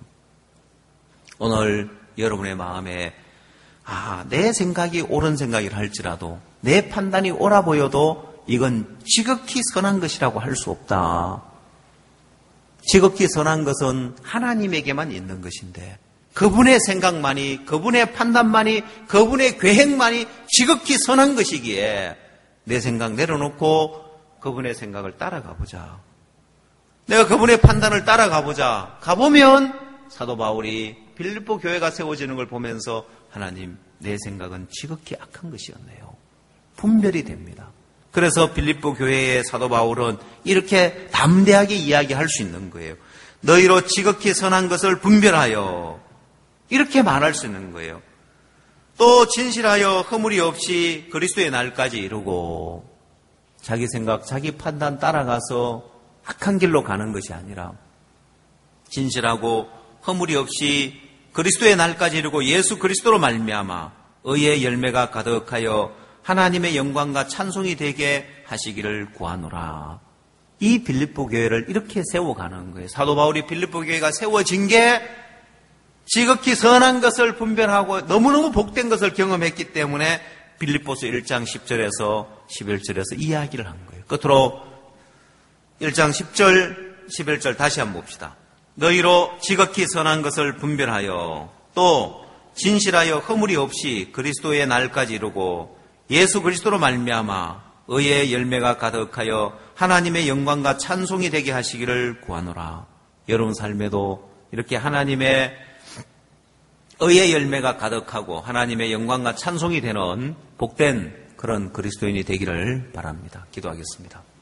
오늘 여러분의 마음에 내 생각이 옳은 생각이라 할지라도 내 판단이 옳아 보여도 이건 지극히 선한 것이라고 할 수 없다. 지극히 선한 것은 하나님에게만 있는 것인데 그분의 생각만이, 그분의 판단만이, 그분의 계획만이 지극히 선한 것이기에 내 생각 내려놓고 그분의 생각을 따라가 보자. 내가 그분의 판단을 따라가 보자. 가보면 사도 바울이 빌립보 교회가 세워지는 걸 보면서 하나님, 내 생각은 지극히 악한 것이었네요. 분별이 됩니다. 그래서 빌립보 교회의 사도 바울은 이렇게 담대하게 이야기할 수 있는 거예요. 너희로 지극히 선한 것을 분별하여, 이렇게 말할 수 있는 거예요. 또 진실하여 허물이 없이 그리스도의 날까지 이루고, 자기 생각, 자기 판단 따라가서 악한 길로 가는 것이 아니라 진실하고 허물이 없이 그리스도의 날까지 이루고 예수 그리스도로 말미암아 의의 열매가 가득하여 하나님의 영광과 찬송이 되게 하시기를 구하노라. 이 빌립보 교회를 이렇게 세워가는 거예요. 사도 바울이 빌립보 교회가 세워진 게 지극히 선한 것을 분별하고 너무너무 복된 것을 경험했기 때문에 빌립보서 1장 10절에서 11절에서 이야기를 한 거예요. 끝으로 1장 10절, 11절 다시 한번 봅시다. 너희로 지극히 선한 것을 분별하여 또 진실하여 허물이 없이 그리스도의 날까지 이루고 예수 그리스도로 말미암아 의의 열매가 가득하여 하나님의 영광과 찬송이 되게 하시기를 구하노라. 여러분 삶에도 이렇게 하나님의 의의 열매가 가득하고 하나님의 영광과 찬송이 되는 복된 그런 그리스도인이 되기를 바랍니다. 기도하겠습니다.